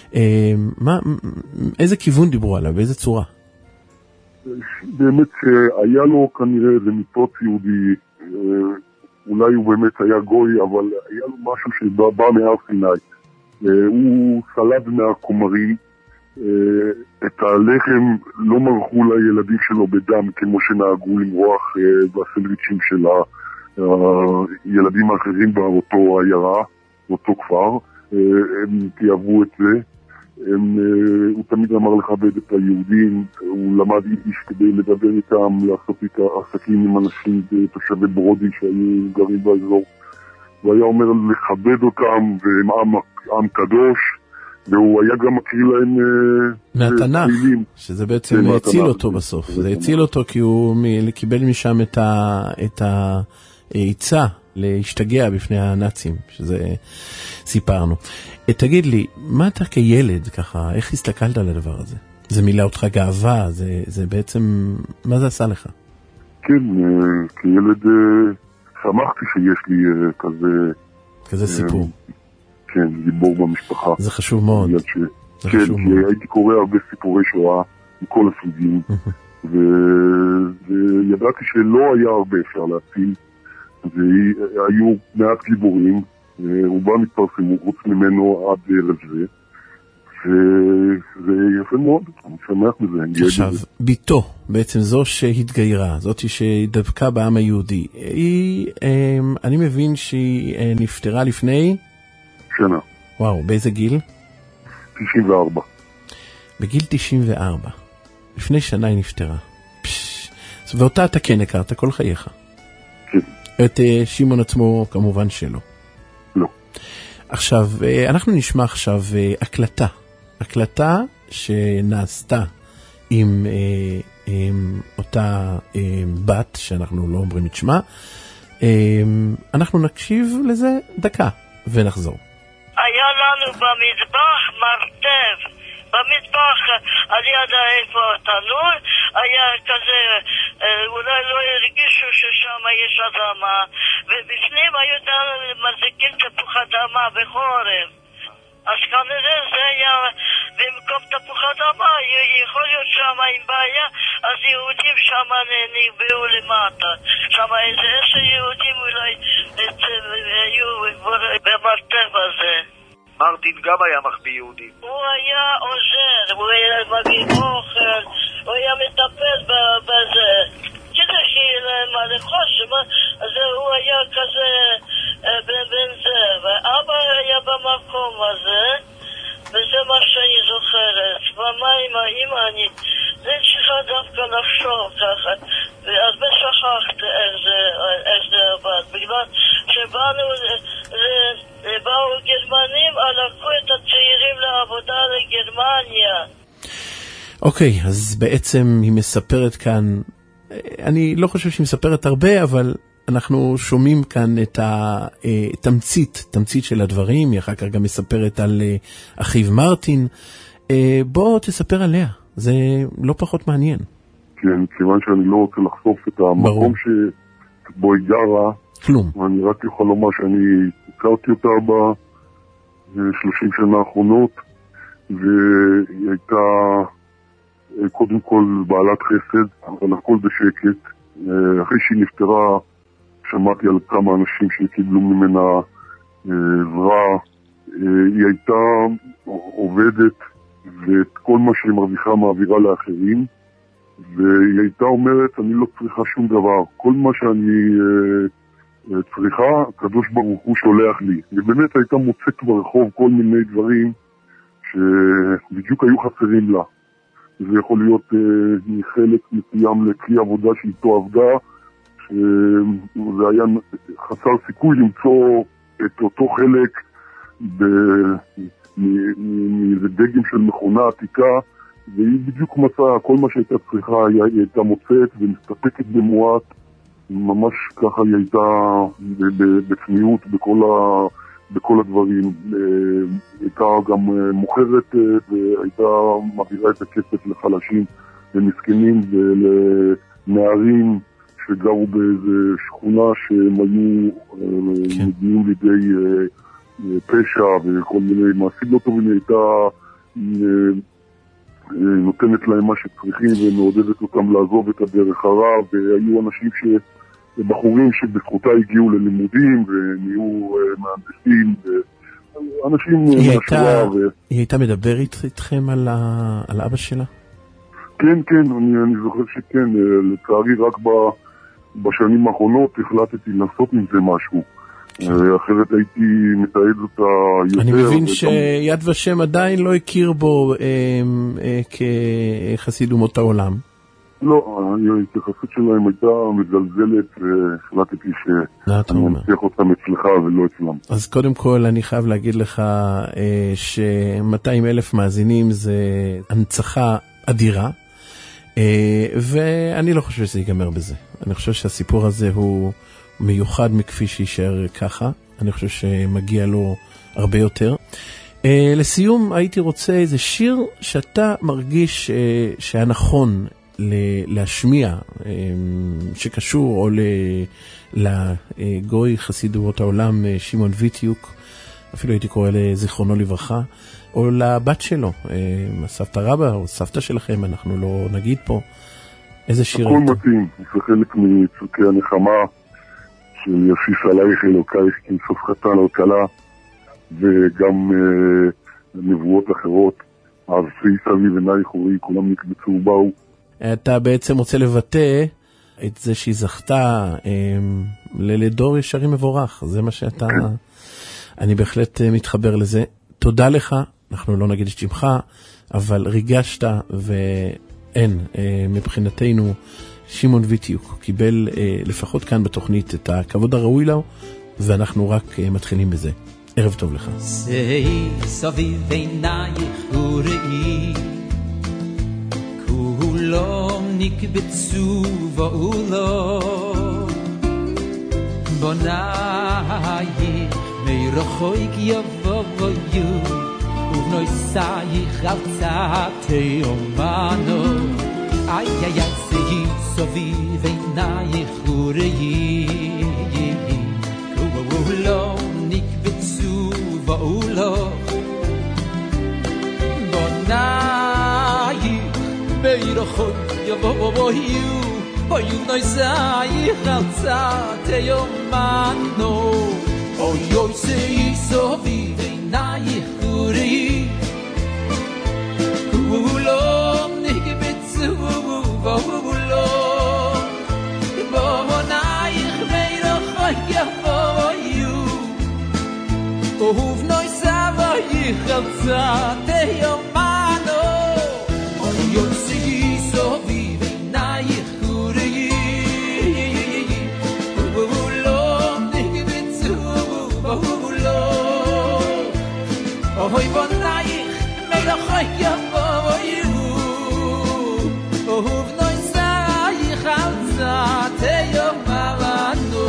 איזה כיוון דיברו עליו? באיזה צורה?
באמת שהיה לו כנראה איזה ניצוץ יהודי, אולי הוא באמת היה גוי, אבל היה לו משהו שבא מהר סיני. הוא סלד מהקומרים, את הלחם לא מרחו לילדים שלו בדם, כמו שנהגו למרוח בסנדוויצ'ים של הילדים האחרים באותו עיירה, באותו כפר. הם תיאבו את זה. הוא תמיד אמר לכבד את היהודים, הוא למד יידיש כדי לדבר איתם, לעשות את העסקים עם אנשים תושבי ברודי שהיו גרים באזור. והיה אומר לכבד אותם, והם עם קדוש, והוא היה גם מקריא להם
מהתנ"ך, שזה בעצם הציל אותו בסוף. זה הציל אותו כי הוא קיבל משם את העיצה להשתגע בפני הנאצים, שזה סיפרנו. תגיד לי, מה אתה כילד ככה, איך הסתכלת על הדבר הזה? זה מילא אותך גאווה, זה בעצם, מה זה עשה לך?
כן, כילד שמחתי שיש לי
כזה סיפור.
כן, גיבור במשפחה.
זה חשוב מאוד.
כן, כי הייתי קורא הרבה סיפורי שואה מכל הסוגים, וידעתי שלא היה הרבה אפשר להציל, והיו מעט גיבורים, רובם התפרסמו חוץ ממנו עד ערב זה, וזה יפה מאוד, אני שמח בזה.
עכשיו, ביתו, בעצם זו שהתגיירה, זאת שהתדבקה בעם היהודי, אני מבין שהיא נפטרה לפני?
שנה.
וואו, באיזה גיל?
94.
בגיל 94. לפני שנה היא נפטרה. ואותה אתה כן הכרת כל חייך.
כן.
את שמעון עצמו כמובן שלא.
לא.
עכשיו, אנחנו נשמע עכשיו הקלטה שנעשתה עם אותה בת, שאנחנו לא אומרים את שמה. אנחנו נקשיב לזה דקה ונחזור.
היה לנו במטבח מרתף, במטבח על יד איפה התנור, היה כזה, אולי לא הרגישו ששם יש אדמה, ובפנים היו מחזיקים תפוח אדמה בחורף. אז כנראה זה היה, במקום תפוח אדמה, יכול להיות שם עם בעיה, אז יהודים שם נקבעו למטה. שם איזה 10 יהודים אולי היו במרתף הזה.
מרטין גם היה מחביא יהודים.
הוא היה עוזר, הוא היה מביא אוכל, הוא היה מטפל בזה. כדי שיהיה להם מה לאכול, אז הוא היה כזה בן זה, ואבא היה במקום הזה, וזה מה שאני זוכרת. ומה עם האמא, אני צריכה דווקא לחשוב ככה, אז בשכחת איך זה עבד, בגלל שבאנו, באו גרמנים, לקחו את הצעירים לעבודה לגרמניה.
אוקיי, אז בעצם היא מספרת כאן, אני לא חושב שהיא מספרת הרבה, אבל אנחנו שומעים כאן את התמצית של הדברים, היא אחר כך גם מספרת על אחיו מרטין. בוא תספר עליה, זה לא פחות מעניין.
כן, כיוון שאני לא רוצה לחשוף את המקום שבו היא גרה,
כלום.
אני רק יכול לומר שאני הכרתי אותה ב-30 שנה האחרונות, והיא הייתה קודם כל בעלת חסד, אבל הכל בשקט. אחרי שהיא נפטרה, שמעתי על כמה אנשים שקיבלו ממנה עזרה. היא הייתה עובדת, ואת כל מה שהיא מרוויחה מעבירה לאחרים, והיא הייתה אומרת, אני לא צריכה שום דבר. כל מה שאני צריכה, הקדוש ברוך הוא שולח לי. ובאמת הייתה מוצאת ברחוב כל מיני דברים שבדיוק היו חסרים לה. זה יכול להיות מחלק מסוים לכלי עבודה שאיתו עבדה, שזה היה חסר סיכוי למצוא את אותו חלק מאיזה דגם של מכונה עתיקה, והיא בדיוק מצאה כל מה שהייתה צריכה, היא הייתה מוצאת ומסתפקת במועט, ממש ככה היא הייתה בצניעות בכל הדברים. הייתה גם מוכרת והייתה מעבירה את הכסף לחלשים ומסכנים ולנערים שגרו באיזה שכונה שהם היו מגיעים לידי פשע וכל מיני מעשים לא טובים. היא הייתה נותנת להם מה שצריכים ומעודדת אותם לעזוב את הדרך הרע, והיו אנשים בחורים שבזכותה הגיעו ללימודים ונהיו מהנדסים ואנשים מהשורה.
היא הייתה מדברת איתכם על אבא שלה?
כן, אני זוכר שכן. לצערי רק בשנים האחרונות החלטתי לעשות עם זה משהו, אחרת הייתי מתעד אותה יותר.
אני מבין שיד ושם עדיין לא הכיר בו כחסיד אומות העולם.
לא, ההתייחסות שלהם הייתה מזלזלת, והחלטתי שאני מנצח אותם אצלך ולא אצלם.
אז קודם כל אני חייב להגיד לך ש200,000 מאזינים זה הנצחה אדירה, ואני לא חושב שזה ייגמר בזה. אני חושב שהסיפור הזה הוא מיוחד מכפי שישאר ככה. אני חושב שמגיע לו הרבה יותר. לסיום הייתי רוצה איזה שיר שאתה מרגיש שהיה נכון להשמיע, שקשור או לגוי חסיד אומות העולם שמעון ויטיוק, אפילו הייתי קורא לזיכרונו לברכה, או לבת שלו, הסבתא רבא או סבתא שלכם, אנחנו לא נגיד פה. איזה שיר
הכל מתאים, זה חלק מצוקי הנחמה של יפיס עלייך אלוקייך כי סוף חתן או קלה, וגם נבואות אחרות, אז סביב עיני חורי, כולם נקבצו ובאו.
אתה בעצם רוצה לבטא את זה שהיא זכתה לדור ישרים מבורך, זה מה שאתה... אני בהחלט מתחבר לזה. תודה לך, אנחנו לא נגיד את שמך, אבל ריגשת, ואין, מבחינתנו שמעון ויטיוק קיבל לפחות כאן בתוכנית את הכבוד הראוי לו, ואנחנו רק מתחילים בזה. ערב טוב לך.
שאי סביב עינייך וראי, כולם נקבצו ואולו, בונייך מרחוק יבואו, ובנויסייך על צעתי אומנו, ay ay ay sei סביב עינייך וראי כולו נקבצו ואולוך בונייך בירחון יבואו היו נויזייך על צעת יומנו אוי אוי sei סביב עינייך וראי כולו נקבצו ואולוך בונייך בירחון יבואו אהוב נויזייך על צעת יומנו אוי אוי sei סביב עינייך Oy bonayich meilach yavoyu Ohuv noy sayich al zate yomarano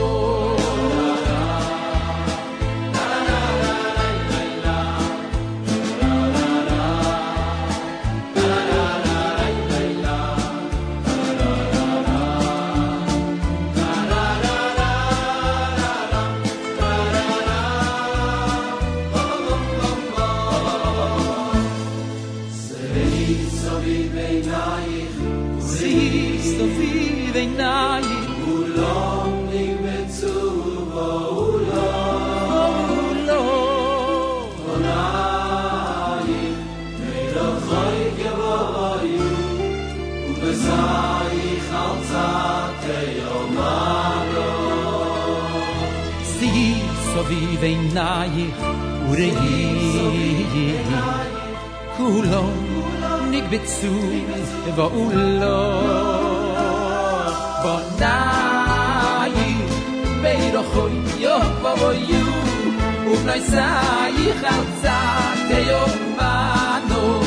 סביב עינייך וראי כולו נקבצו ואולו בונייך בירחון יבואו ובנויסייך על צעת יומנו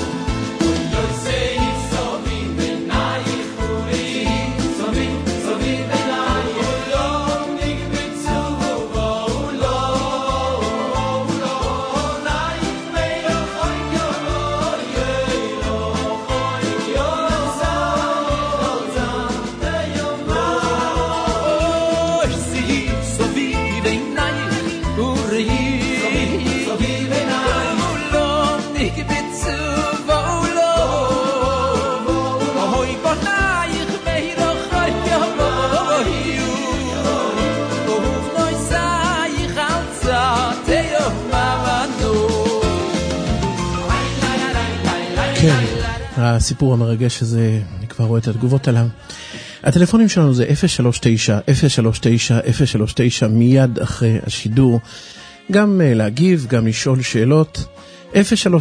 כן, הסיפור המרגש הזה, אני כבר רואה את התגובות עליו. הטלפונים שלנו זה 039-039-039, מיד אחרי השידור. גם להגיב, גם לשאול שאלות. 039-039-039,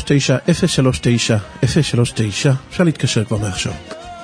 אפשר להתקשר כבר מעכשיו.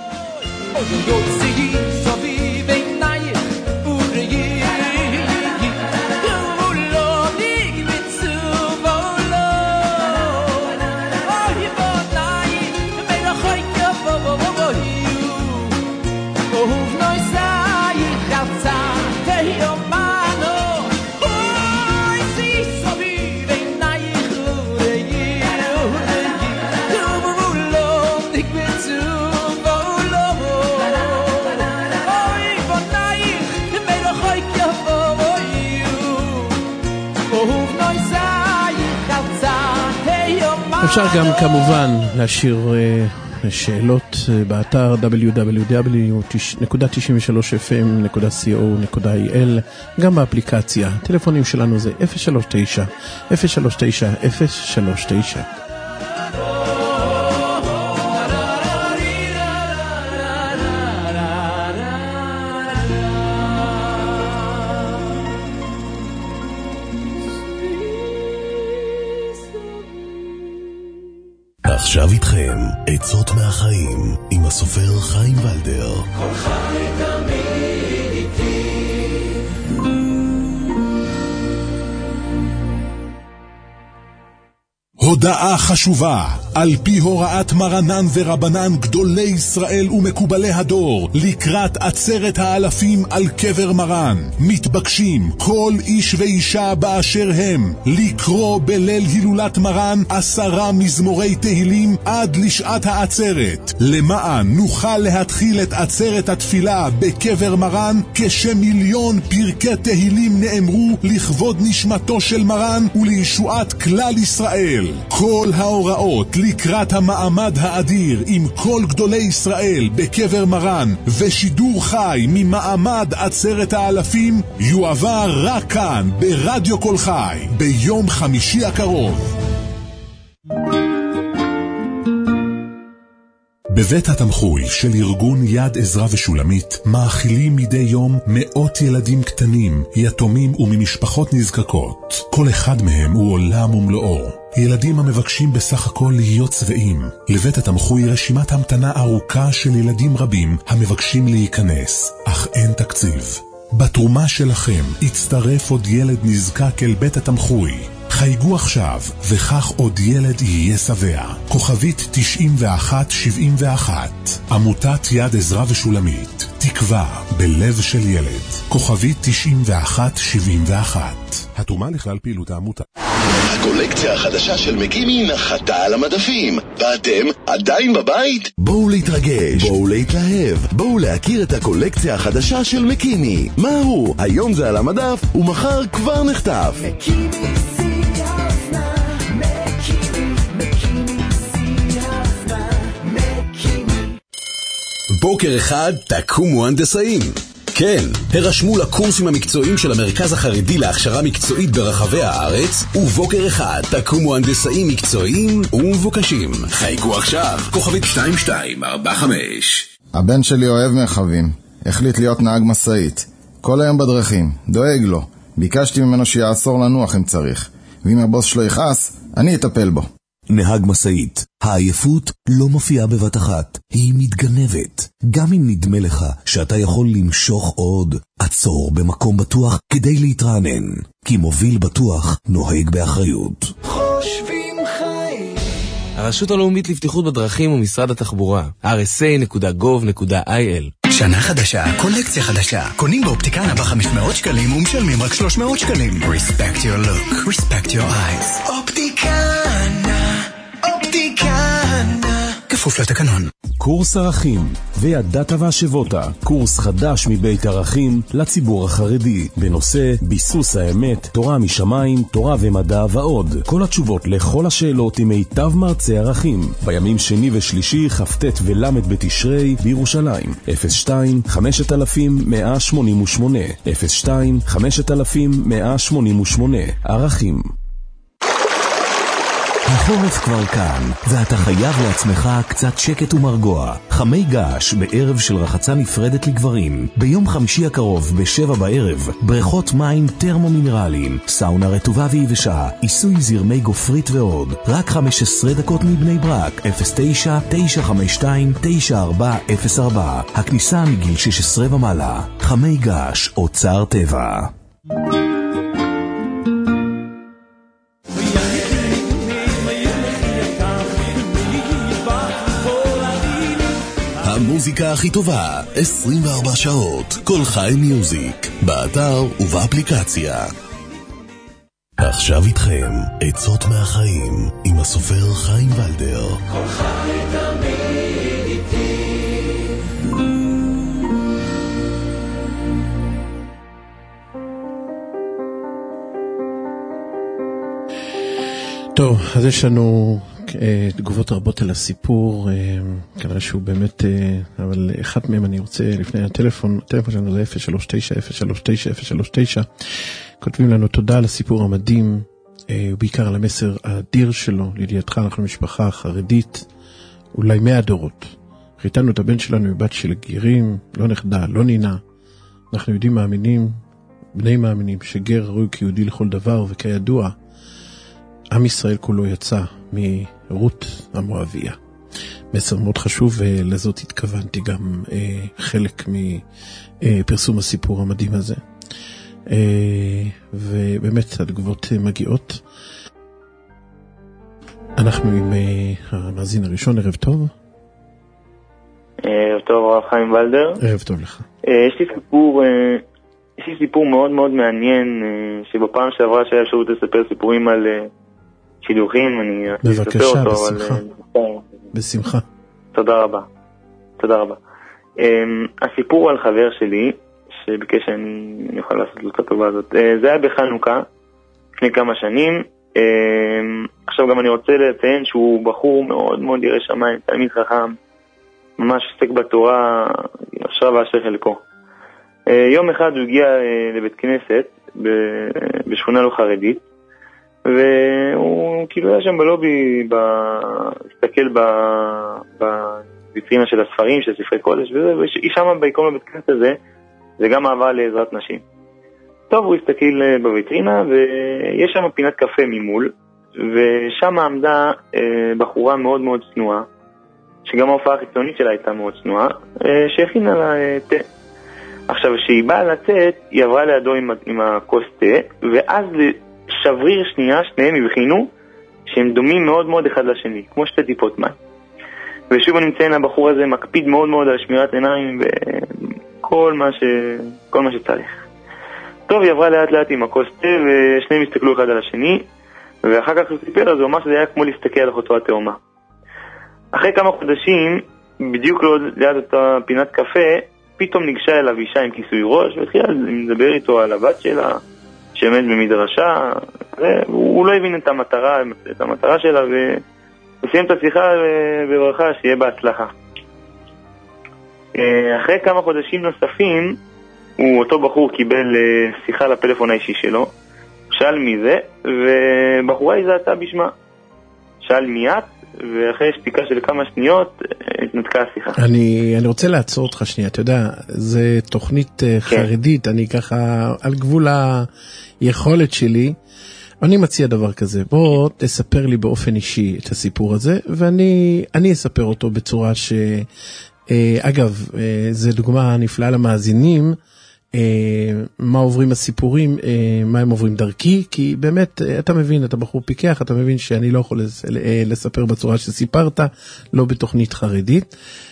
אפשר גם כמובן להשאיר שאלות באתר www.93fm.co.il, גם באפליקציה. הטלפונים שלנו זה 039-039-039.
עכשיו איתכם עצות מהחיים עם הסופר חיים ולדר.
כל חי תמיד איתי.
הודעה חשובה, על פי הוראת מרנן ורבנן גדולי ישראל ומקובלי הדור, לקראת עצרת האלפים על קבר מרן, מתבקשים כל איש ואישה באשר הם לקרוא בליל הילולת מרן 10 מזמורי תהילים עד לשעת העצרת, למען נוכל להתחיל את עצרת התפילה בקבר מרן כ1,000,000 פרקי תהילים נאמרו לכבוד נשמתו של מרן ולישועת כלל ישראל. כל ההוראות לקראת המעמד האדיר עם כל גדולי ישראל בקבר מרן ושידור חי ממעמד עצרת האלפים יועבר רק כאן ברדיו כל חי ביום חמישי הקרוב. בבית התמחוי של ארגון יד עזרא ושולמית מאכילים מדי יום מאות ילדים קטנים, יתומים וממשפחות נזקקות. כל אחד מהם הוא עולם ומלואו. ילדים המבקשים בסך הכל להיות צבעים. לבית התמחוי רשימת המתנה ארוכה של ילדים רבים המבקשים להיכנס, אך אין תקציב. בתרומה שלכם יצטרף עוד ילד נזקק אל בית התמחוי. חייגו עכשיו, וכך עוד ילד יהיה שבע. כוכבית 9171. עמותת יד עזרא ושולמית. תקווה בלב של ילד. כוכבית 9171. התרומה לכלל פעילות העמותה.
הקולקציה החדשה של מקימי נחתה על המדפים, ואתם עדיין בבית? בואו להתרגש, בואו להתלהב, בואו להכיר את הקולקציה החדשה של מקימי. מהו? היום זה על המדף, ומחר כבר נחטף. מקימי סייפנה, מקימי סייפנה, מקימי. בוקר אחד תקומו הנדסאים. כן, הרשמו לקורסים המקצועיים של המרכז החרדי להכשרה מקצועית ברחבי הארץ, ובוקר אחד תקומו הנדסאים מקצועיים ומבוקשים. חייגו עכשיו, כוכבית 2245.
הבן שלי אוהב מרחבים, החליט להיות נהג מסעית. כל היום בדרכים, דואג לו. ביקשתי ממנו שיעצור לנוח אם צריך, ואם הבוס שלו יכעס, אני אטפל בו.
נהג מסעית, העייפות לא מופיעה בבת אחת, היא מתגנבת. גם אם נדמה לך שאתה יכול למשוך עוד, עצור במקום בטוח כדי להתרענן, כי מוביל בטוח נוהג באחריות.
חושבים חיים. הרשות הלאומית לבטיחות בדרכים ומשרד התחבורה, rsa.gov.il.
שנה חדשה, קולקציה חדשה. קונים באופטיקנה ב500 שקלים ומשלמים רק 300 שקלים. Respect your look, respect your eyes. אופטיקנה, אופטיקנה. כפוף לתקנון.
קורס ערכים וידעת והשבותה, קורס חדש מבית ערכים לציבור החרדי בנושא ביסוס האמת, תורה משמיים, תורה ומדע ועוד. כל התשובות לכל השאלות עם מיטב מרצי ערכים בימים שני ושלישי כ"ט ולמד בתשרי בירושלים. 02-5188 02-5188 ערכים.
החורף כבר כאן, ואתה חייב לעצמך קצת שקט ומרגוע. חמי געש בערב של רחצה נפרדת לגברים. ביום חמישי הקרוב ב7 בערב, בריכות מים טרמו-מינרליים, סאונה רטובה ויבשה, עיסוי זרמי גופרית ועוד. רק 15 דקות מבני ברק, 09-952-9404. הכניסה מגיל 16 ומעלה. חמי געש, אוצר טבע. המוזיקה הכי טובה, 24 שעות, כל חי מיוזיק, באתר ובאפליקציה. עכשיו איתכם, עצות מהחיים, עם הסופר חיים ולדר.
כל חי תמיד איתי.
טוב, אז יש לנו תגובות רבות על הסיפור, כנראה שהוא באמת, אבל אחת מהם אני רוצה, לפני הטלפון שלנו זה 039-039-039, כותבים לנו תודה על הסיפור המדהים, ובעיקר על המסר האדיר שלו, לידיעתך אנחנו משפחה חרדית, אולי 100 דורות. חיתנו את הבן שלנו מבת של גרים, לא נכדה, לא נינה. אנחנו יודעים מאמינים, בני מאמינים, שגר ראוי כיהודי לכל דבר, וכידוע, עם ישראל כולו יצא מרות המואביה. מסר מאוד חשוב, ולזאת התכוונתי גם חלק מפרסום הסיפור המדהים הזה. ובאמת התגובות מגיעות. אנחנו עם המאזין הראשון, ערב טוב.
ערב טוב, הרב חיים ולדר.
ערב טוב לך.
יש לי סיפור מאוד מאוד מעניין, שבפעם שעברה שהיה אפשרות לספר סיפורים על שידוכים, אני אספר אותו.
בבקשה, בשמחה. בשמחה.
תודה רבה. תודה רבה. הסיפור על חבר שלי, שביקש שאני אוכל לעשות לו את הטובה הזאת. זה היה בחנוכה, לפני כמה שנים. עכשיו גם אני רוצה לציין שהוא בחור מאוד מאוד ירא שמיים, תלמיד חכם, ממש עוסק בתורה, עכשיו ואשר חלקו. יום אחד הוא הגיע לבית כנסת בשכונה לא חרדית, והוא כאילו היה שם בלובי, הסתכל בוויטרינה של הספרים, של ספרי קודש, והיא שם בעיקרון בבית כנסת הזה, זה גם אהבה לעזרת נשים. טוב, הוא הסתכל בוויטרינה, ויש שם פינת קפה ממול, ושם עמדה בחורה מאוד מאוד צנועה, שגם ההופעה החיצונית שלה הייתה מאוד צנועה, שהכינה לה תה. עכשיו, כשהיא באה לצאת, היא עברה לידו עם הכוס תה, ואז לשבריר שנייה, שניהם הבחינו שהם דומים מאוד מאוד אחד לשני, כמו שתי טיפות מים. ושוב אני מציין, הבחור הזה מקפיד מאוד מאוד על שמירת עיניים וכל מה שצריך. טוב, היא עברה לאט לאט עם הכוס תה, ושניהם הסתכלו אחד על השני, ואחר כך הוא סיפר, אז הוא אמר שזה היה כמו להסתכל על אחותו התאומה. אחרי כמה חודשים, בדיוק ליד אותה פינת קפה, פתאום ניגשה אליו אישה עם כיסוי ראש, והתחילה לדבר איתו על הבת שלה, שעמד במדרשה, והוא לא הבין את המטרה שלה, וסיים את השיחה בברכה שיהיה בהצלחה. אחרי כמה חודשים נוספים, אותו בחור קיבל שיחה לפלאפון האישי שלו, שאל מי זה, ובחורה הזדהתה בשמה. שאל מי את, ואחרי שתיקה של כמה שניות, התנתקה השיחה.
אני רוצה לעצור אותך שנייה, אתה יודע, זה תוכנית חרדית, אני ככה על גבול היכולת שלי, אני מציע דבר כזה, בוא תספר לי באופן אישי את הסיפור הזה, ואני אספר אותו בצורה ש... אגב, זה דוגמה נפלאה למאזינים, מה עוברים הסיפורים, מה הם עוברים דרכי, כי באמת, אתה מבין, אתה בחור פיקח, אתה מבין שאני לא יכול לספר בצורה שסיפרת, לא בתוכנית חרדית.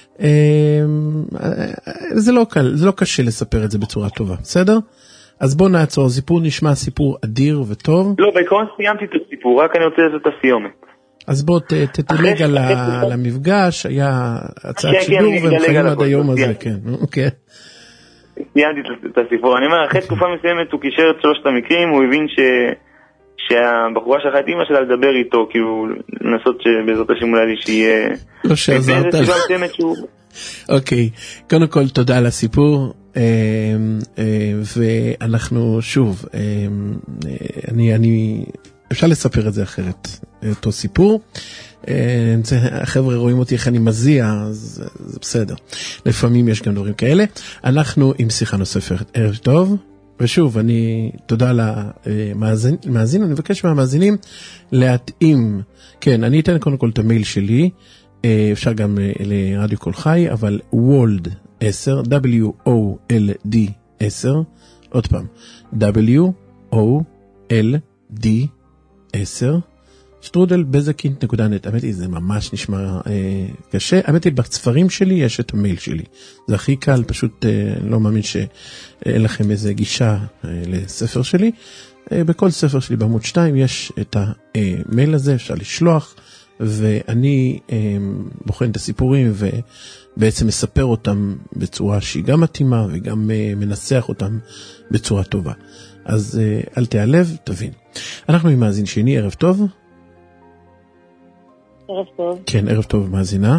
זה לא קל, זה לא קשה לספר את זה בצורה טובה, בסדר? אז בוא נעצור, הסיפור נשמע סיפור אדיר וטוב.
לא, בעיקרון סיימתי את הסיפור, רק אני רוצה לעשות את הסיומת.
אז בוא תתלג על המפגש, היה הצעת שידור והם חיים עד היום הזה, כן, אוקיי.
סיימתי את הסיפור, אני אומר, אחרי תקופה מסוימת הוא קישר את שלושת המקרים, הוא הבין שהבחורה שלך את אמא שלה לדבר איתו, כאילו לנסות שבעזרת השם אולי לי שיהיה...
לא שעזרת לה. אוקיי, קודם כל תודה על הסיפור, ואנחנו שוב, אפשר לספר את זה אחרת, אותו סיפור, החבר'ה רואים אותי איך אני מזיע, אז זה בסדר. לפעמים יש גם דברים כאלה. אנחנו עם שיחה נוספת. ערב טוב, ושוב, תודה למאזין, אני מבקש מהמאזינים להתאים, כן, אני אתן קודם כל את המייל שלי, אפשר גם לרדיו כל חי, אבל וולד 10, W-O-L-D 10, עוד פעם, W-O-L-D 10, שטרודל בזקינט.נט. האמת היא, זה ממש נשמע קשה. האמת היא, בספרים שלי יש את המייל שלי. זה הכי קל, פשוט לא מאמין שאין לכם איזה גישה לספר שלי. בכל ספר שלי בעמוד 2 יש את המייל הזה, אפשר לשלוח, ואני בוחן את הסיפורים ובעצם מספר אותם בצורה שהיא גם מתאימה וגם מנסח אותם בצורה טובה. אז אל תיעלב, תבין. אנחנו עם מאזין שני, ערב טוב.
ערב טוב.
כן, ערב טוב, מאזינה.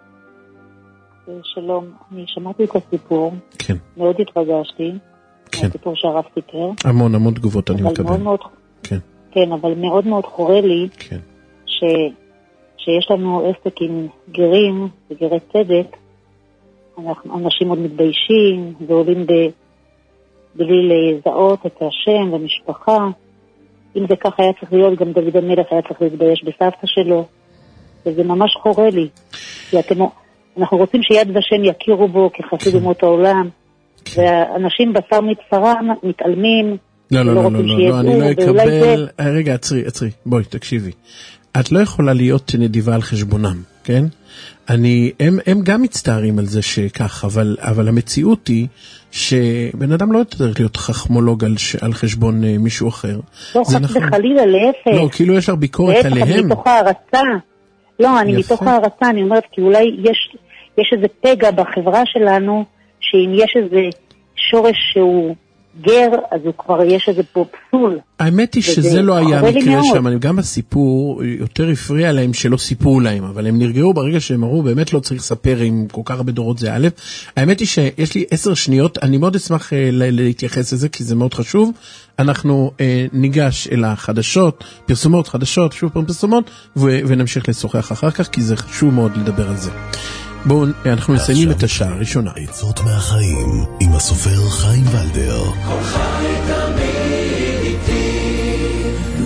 שלום, אני שמעתי את הסיפור.
כן.
מאוד התרגשתי.
כן.
הסיפור שהרב סיפר.
המון תגובות אני מקבל.
כן. כן, אבל מאוד מאוד חורה לי.
כן.
שיש לנו עסק עם גרים וגרי צדק, אנשים עוד מתביישים ועולים בלי לזהות את השם ומשפחה. אם זה ככה היה צריך להיות, גם דוד המלך היה צריך להתבייש בסבתא שלו. וזה ממש חורה לי. אנחנו רוצים שיד ושם יכירו בו כחסיד אומות העולם, ואנשים בשר מבשרם מתעלמים.
לא, אני לא אקבל. רגע, עצרי, בואי, תקשיבי. את לא יכולה להיות נדיבה על חשבונם, כן? הם גם מצטערים על זה שכך, אבל המציאות היא שבן אדם לא יותר להיות חכמולוג על חשבון מישהו אחר.
לא, חס וחלילה, להפך.
לא, כאילו יש לך ביקורת עליהם.
להפך, מתוך הערצה. לא, אני מתוך הערצה, אני אומרת, כי אולי יש איזה פגע בחברה שלנו, שאם יש איזה שורש שהוא גר, אז הוא כבר יש איזה פה פסול.
האמת היא שזה לא היה מקרה שם, גם הסיפור יותר הפריע להם שלא סיפרו להם, אבל הם נרגעו ברגע שהם אמרו, באמת לא צריך לספר עם כל כך הרבה דורות זה א'. האמת היא שיש לי 10 שניות, אני מאוד אשמח להתייחס לזה, כי זה מאוד חשוב. אנחנו ניגש אל החדשות, פרסומות חדשות, שוב פעם פרסומות, ונמשיך לשוחח אחר כך, כי זה חשוב מאוד לדבר על זה. בואו, אנחנו מסיימים את השעה הראשונה.
עצות מהחיים עם הסופר חיים ולדר.
כל חי תמיד איתי.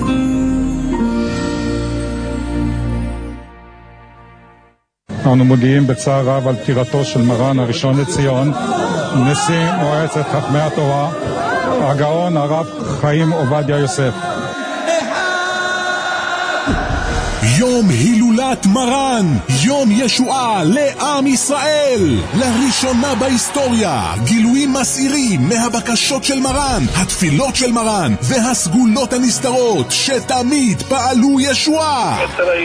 אנו מודיעים בצער רב על פטירתו של מרן הראשון לציון, נשיא מועצת חכמי התורה, הגאון הרב חיים עובדיה יוסף.
יום הילולת מרן, יום ישועה לעם ישראל. לראשונה בהיסטוריה, גילויים מסעירים מהבקשות של מרן, התפילות של מרן והסגולות הנסתרות שתמיד פעלו ישועה.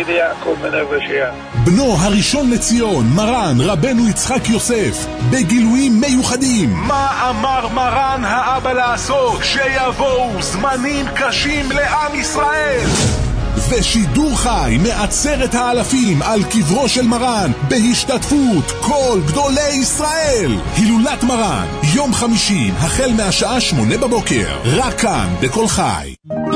בנו הראשון לציון, מרן רבנו יצחק יוסף, בגילויים מיוחדים. מה אמר מרן האבא לעשות כשיבואו זמנים קשים לעם ישראל? ושידור חי מעצרת האלפים על קברו של מרן בהשתתפות כל גדולי ישראל. הילולת מרן, יום חמישי החל מהשעה 8 בבוקר, רק כאן בכל חי.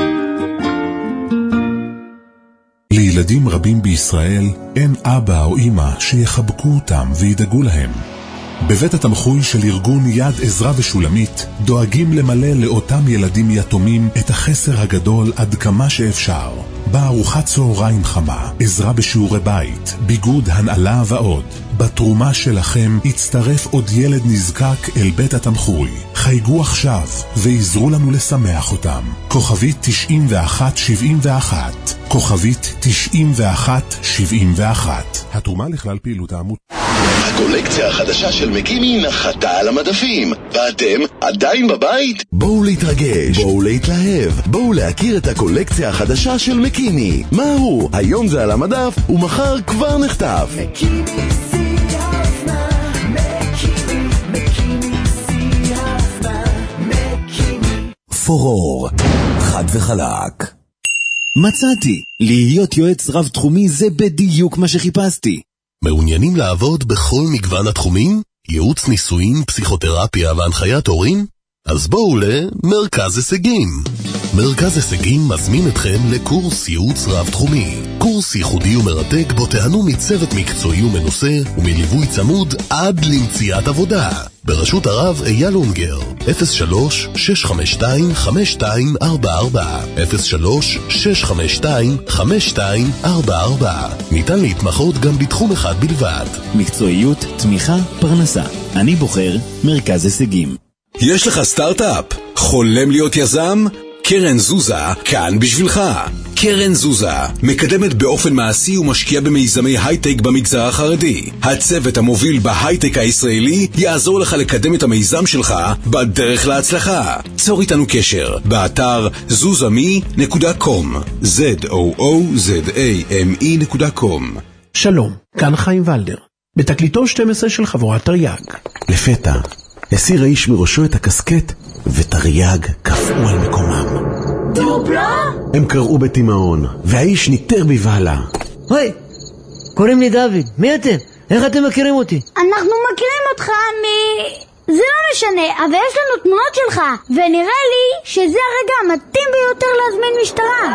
לילדים רבים בישראל אין אבא או אמא שיחבקו אותם וידאגו להם. בבית התמחוי של ארגון יד עזרה ושולמית דואגים למלא לאותם ילדים יתומים את החסר הגדול עד כמה שאפשר. בארוחת צהריים חמה, עזרה בשיעורי בית, ביגוד, הנעלה ועוד. בתרומה שלכם יצטרף עוד ילד נזקק אל בית התמחוי. חייגו עכשיו ועזרו לנו לשמח אותם. כוכבית 9171, כוכבית 9171. התרומה לכלל פעילות העמות.
הקולקציה החדשה של מקימי נחתה על המדפים, ואתם עדיין בבית? בואו להתרגש, בואו להתלהב, בואו להכיר את הקולקציה החדשה של מקימי. מה הוא? היום זה על המדף ומחר כבר נחטף. מקימי שיא הזמן, מקימי שיא הזמן, מקימי. פורור, חד וחלק. מצאתי, להיות יועץ רב תחומי זה בדיוק מה שחיפשתי. מעוניינים לעבוד בכל מגוון התחומים? ייעוץ ניסויים, פסיכותרפיה והנחיית הורים? אז בואו למרכז הישגים. מרכז הישגים מזמין אתכם לקורס ייעוץ רב תחומי. קורס ייחודי ומרתק בו תהנו מצוות מקצועי ומנוסה ומליווי צמוד עד למציאת עבודה. בראשות הרב אייל אונגר, 03-652-5244, 03-652-5244. ניתן להתמחות גם בתחום אחד בלבד. מקצועיות, תמיכה, פרנסה. אני בוחר מרכז הישגים.
יש לך סטארט-אפ? חולם להיות יזם? קרן זוזה כאן בשבילך. קרן זוזה מקדמת באופן מעשי ומשקיעה במיזמי הייטק במגזר החרדי. הצוות המוביל בהייטק הישראלי יעזור לך לקדם את המיזם שלך בדרך להצלחה. צור איתנו קשר באתר zuzami.com, zoozame.com.
שלום, כאן חיים ולדר, בתקליטו 12 של חבורת תרי"ג.
לפתע הסיר האיש מראשו את הקסקט ותרי"ג קפאו על מקומם.
דובלה?
הם קראו בתימהון והאיש ניטר בבהלה.
היי, קוראים לי דוד, מי אתם? איך אתם מכירים אותי?
אנחנו מכירים אותך זה לא משנה, אבל יש לנו תמונות שלך, ונראה לי שזה הרגע המתאים ביותר להזמין משטרה.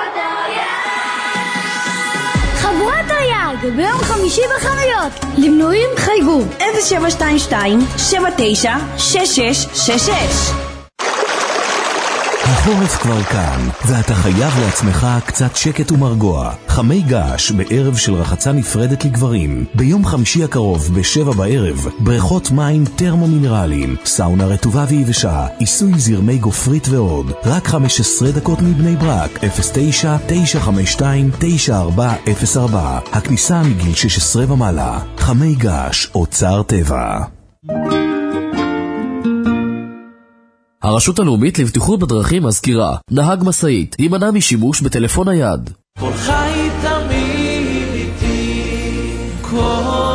חבורת תרי"ג, ביום חמישי בחנויות. למנויים חייגו 0722-796666.
החורף כבר כאן, ואתה חייב לעצמך קצת שקט ומרגוע. חמי געש בערב של רחצה נפרדת לגברים. ביום חמישי הקרוב ב-7 בערב, בריכות מים טרמו-מינרליים, סאונה רטובה ויבשה, עיסוי זרמי גופרית ועוד. רק 15 דקות מבני ברק, 09-952-9404. הכניסה מגיל 16 ומעלה. חמי געש, אוצר טבע.
הרשות הלאומית לבטיחות בדרכים מזכירה, נהג משאית, הימנע משימוש בטלפון נייד.
כל חי תמיד איתי, כל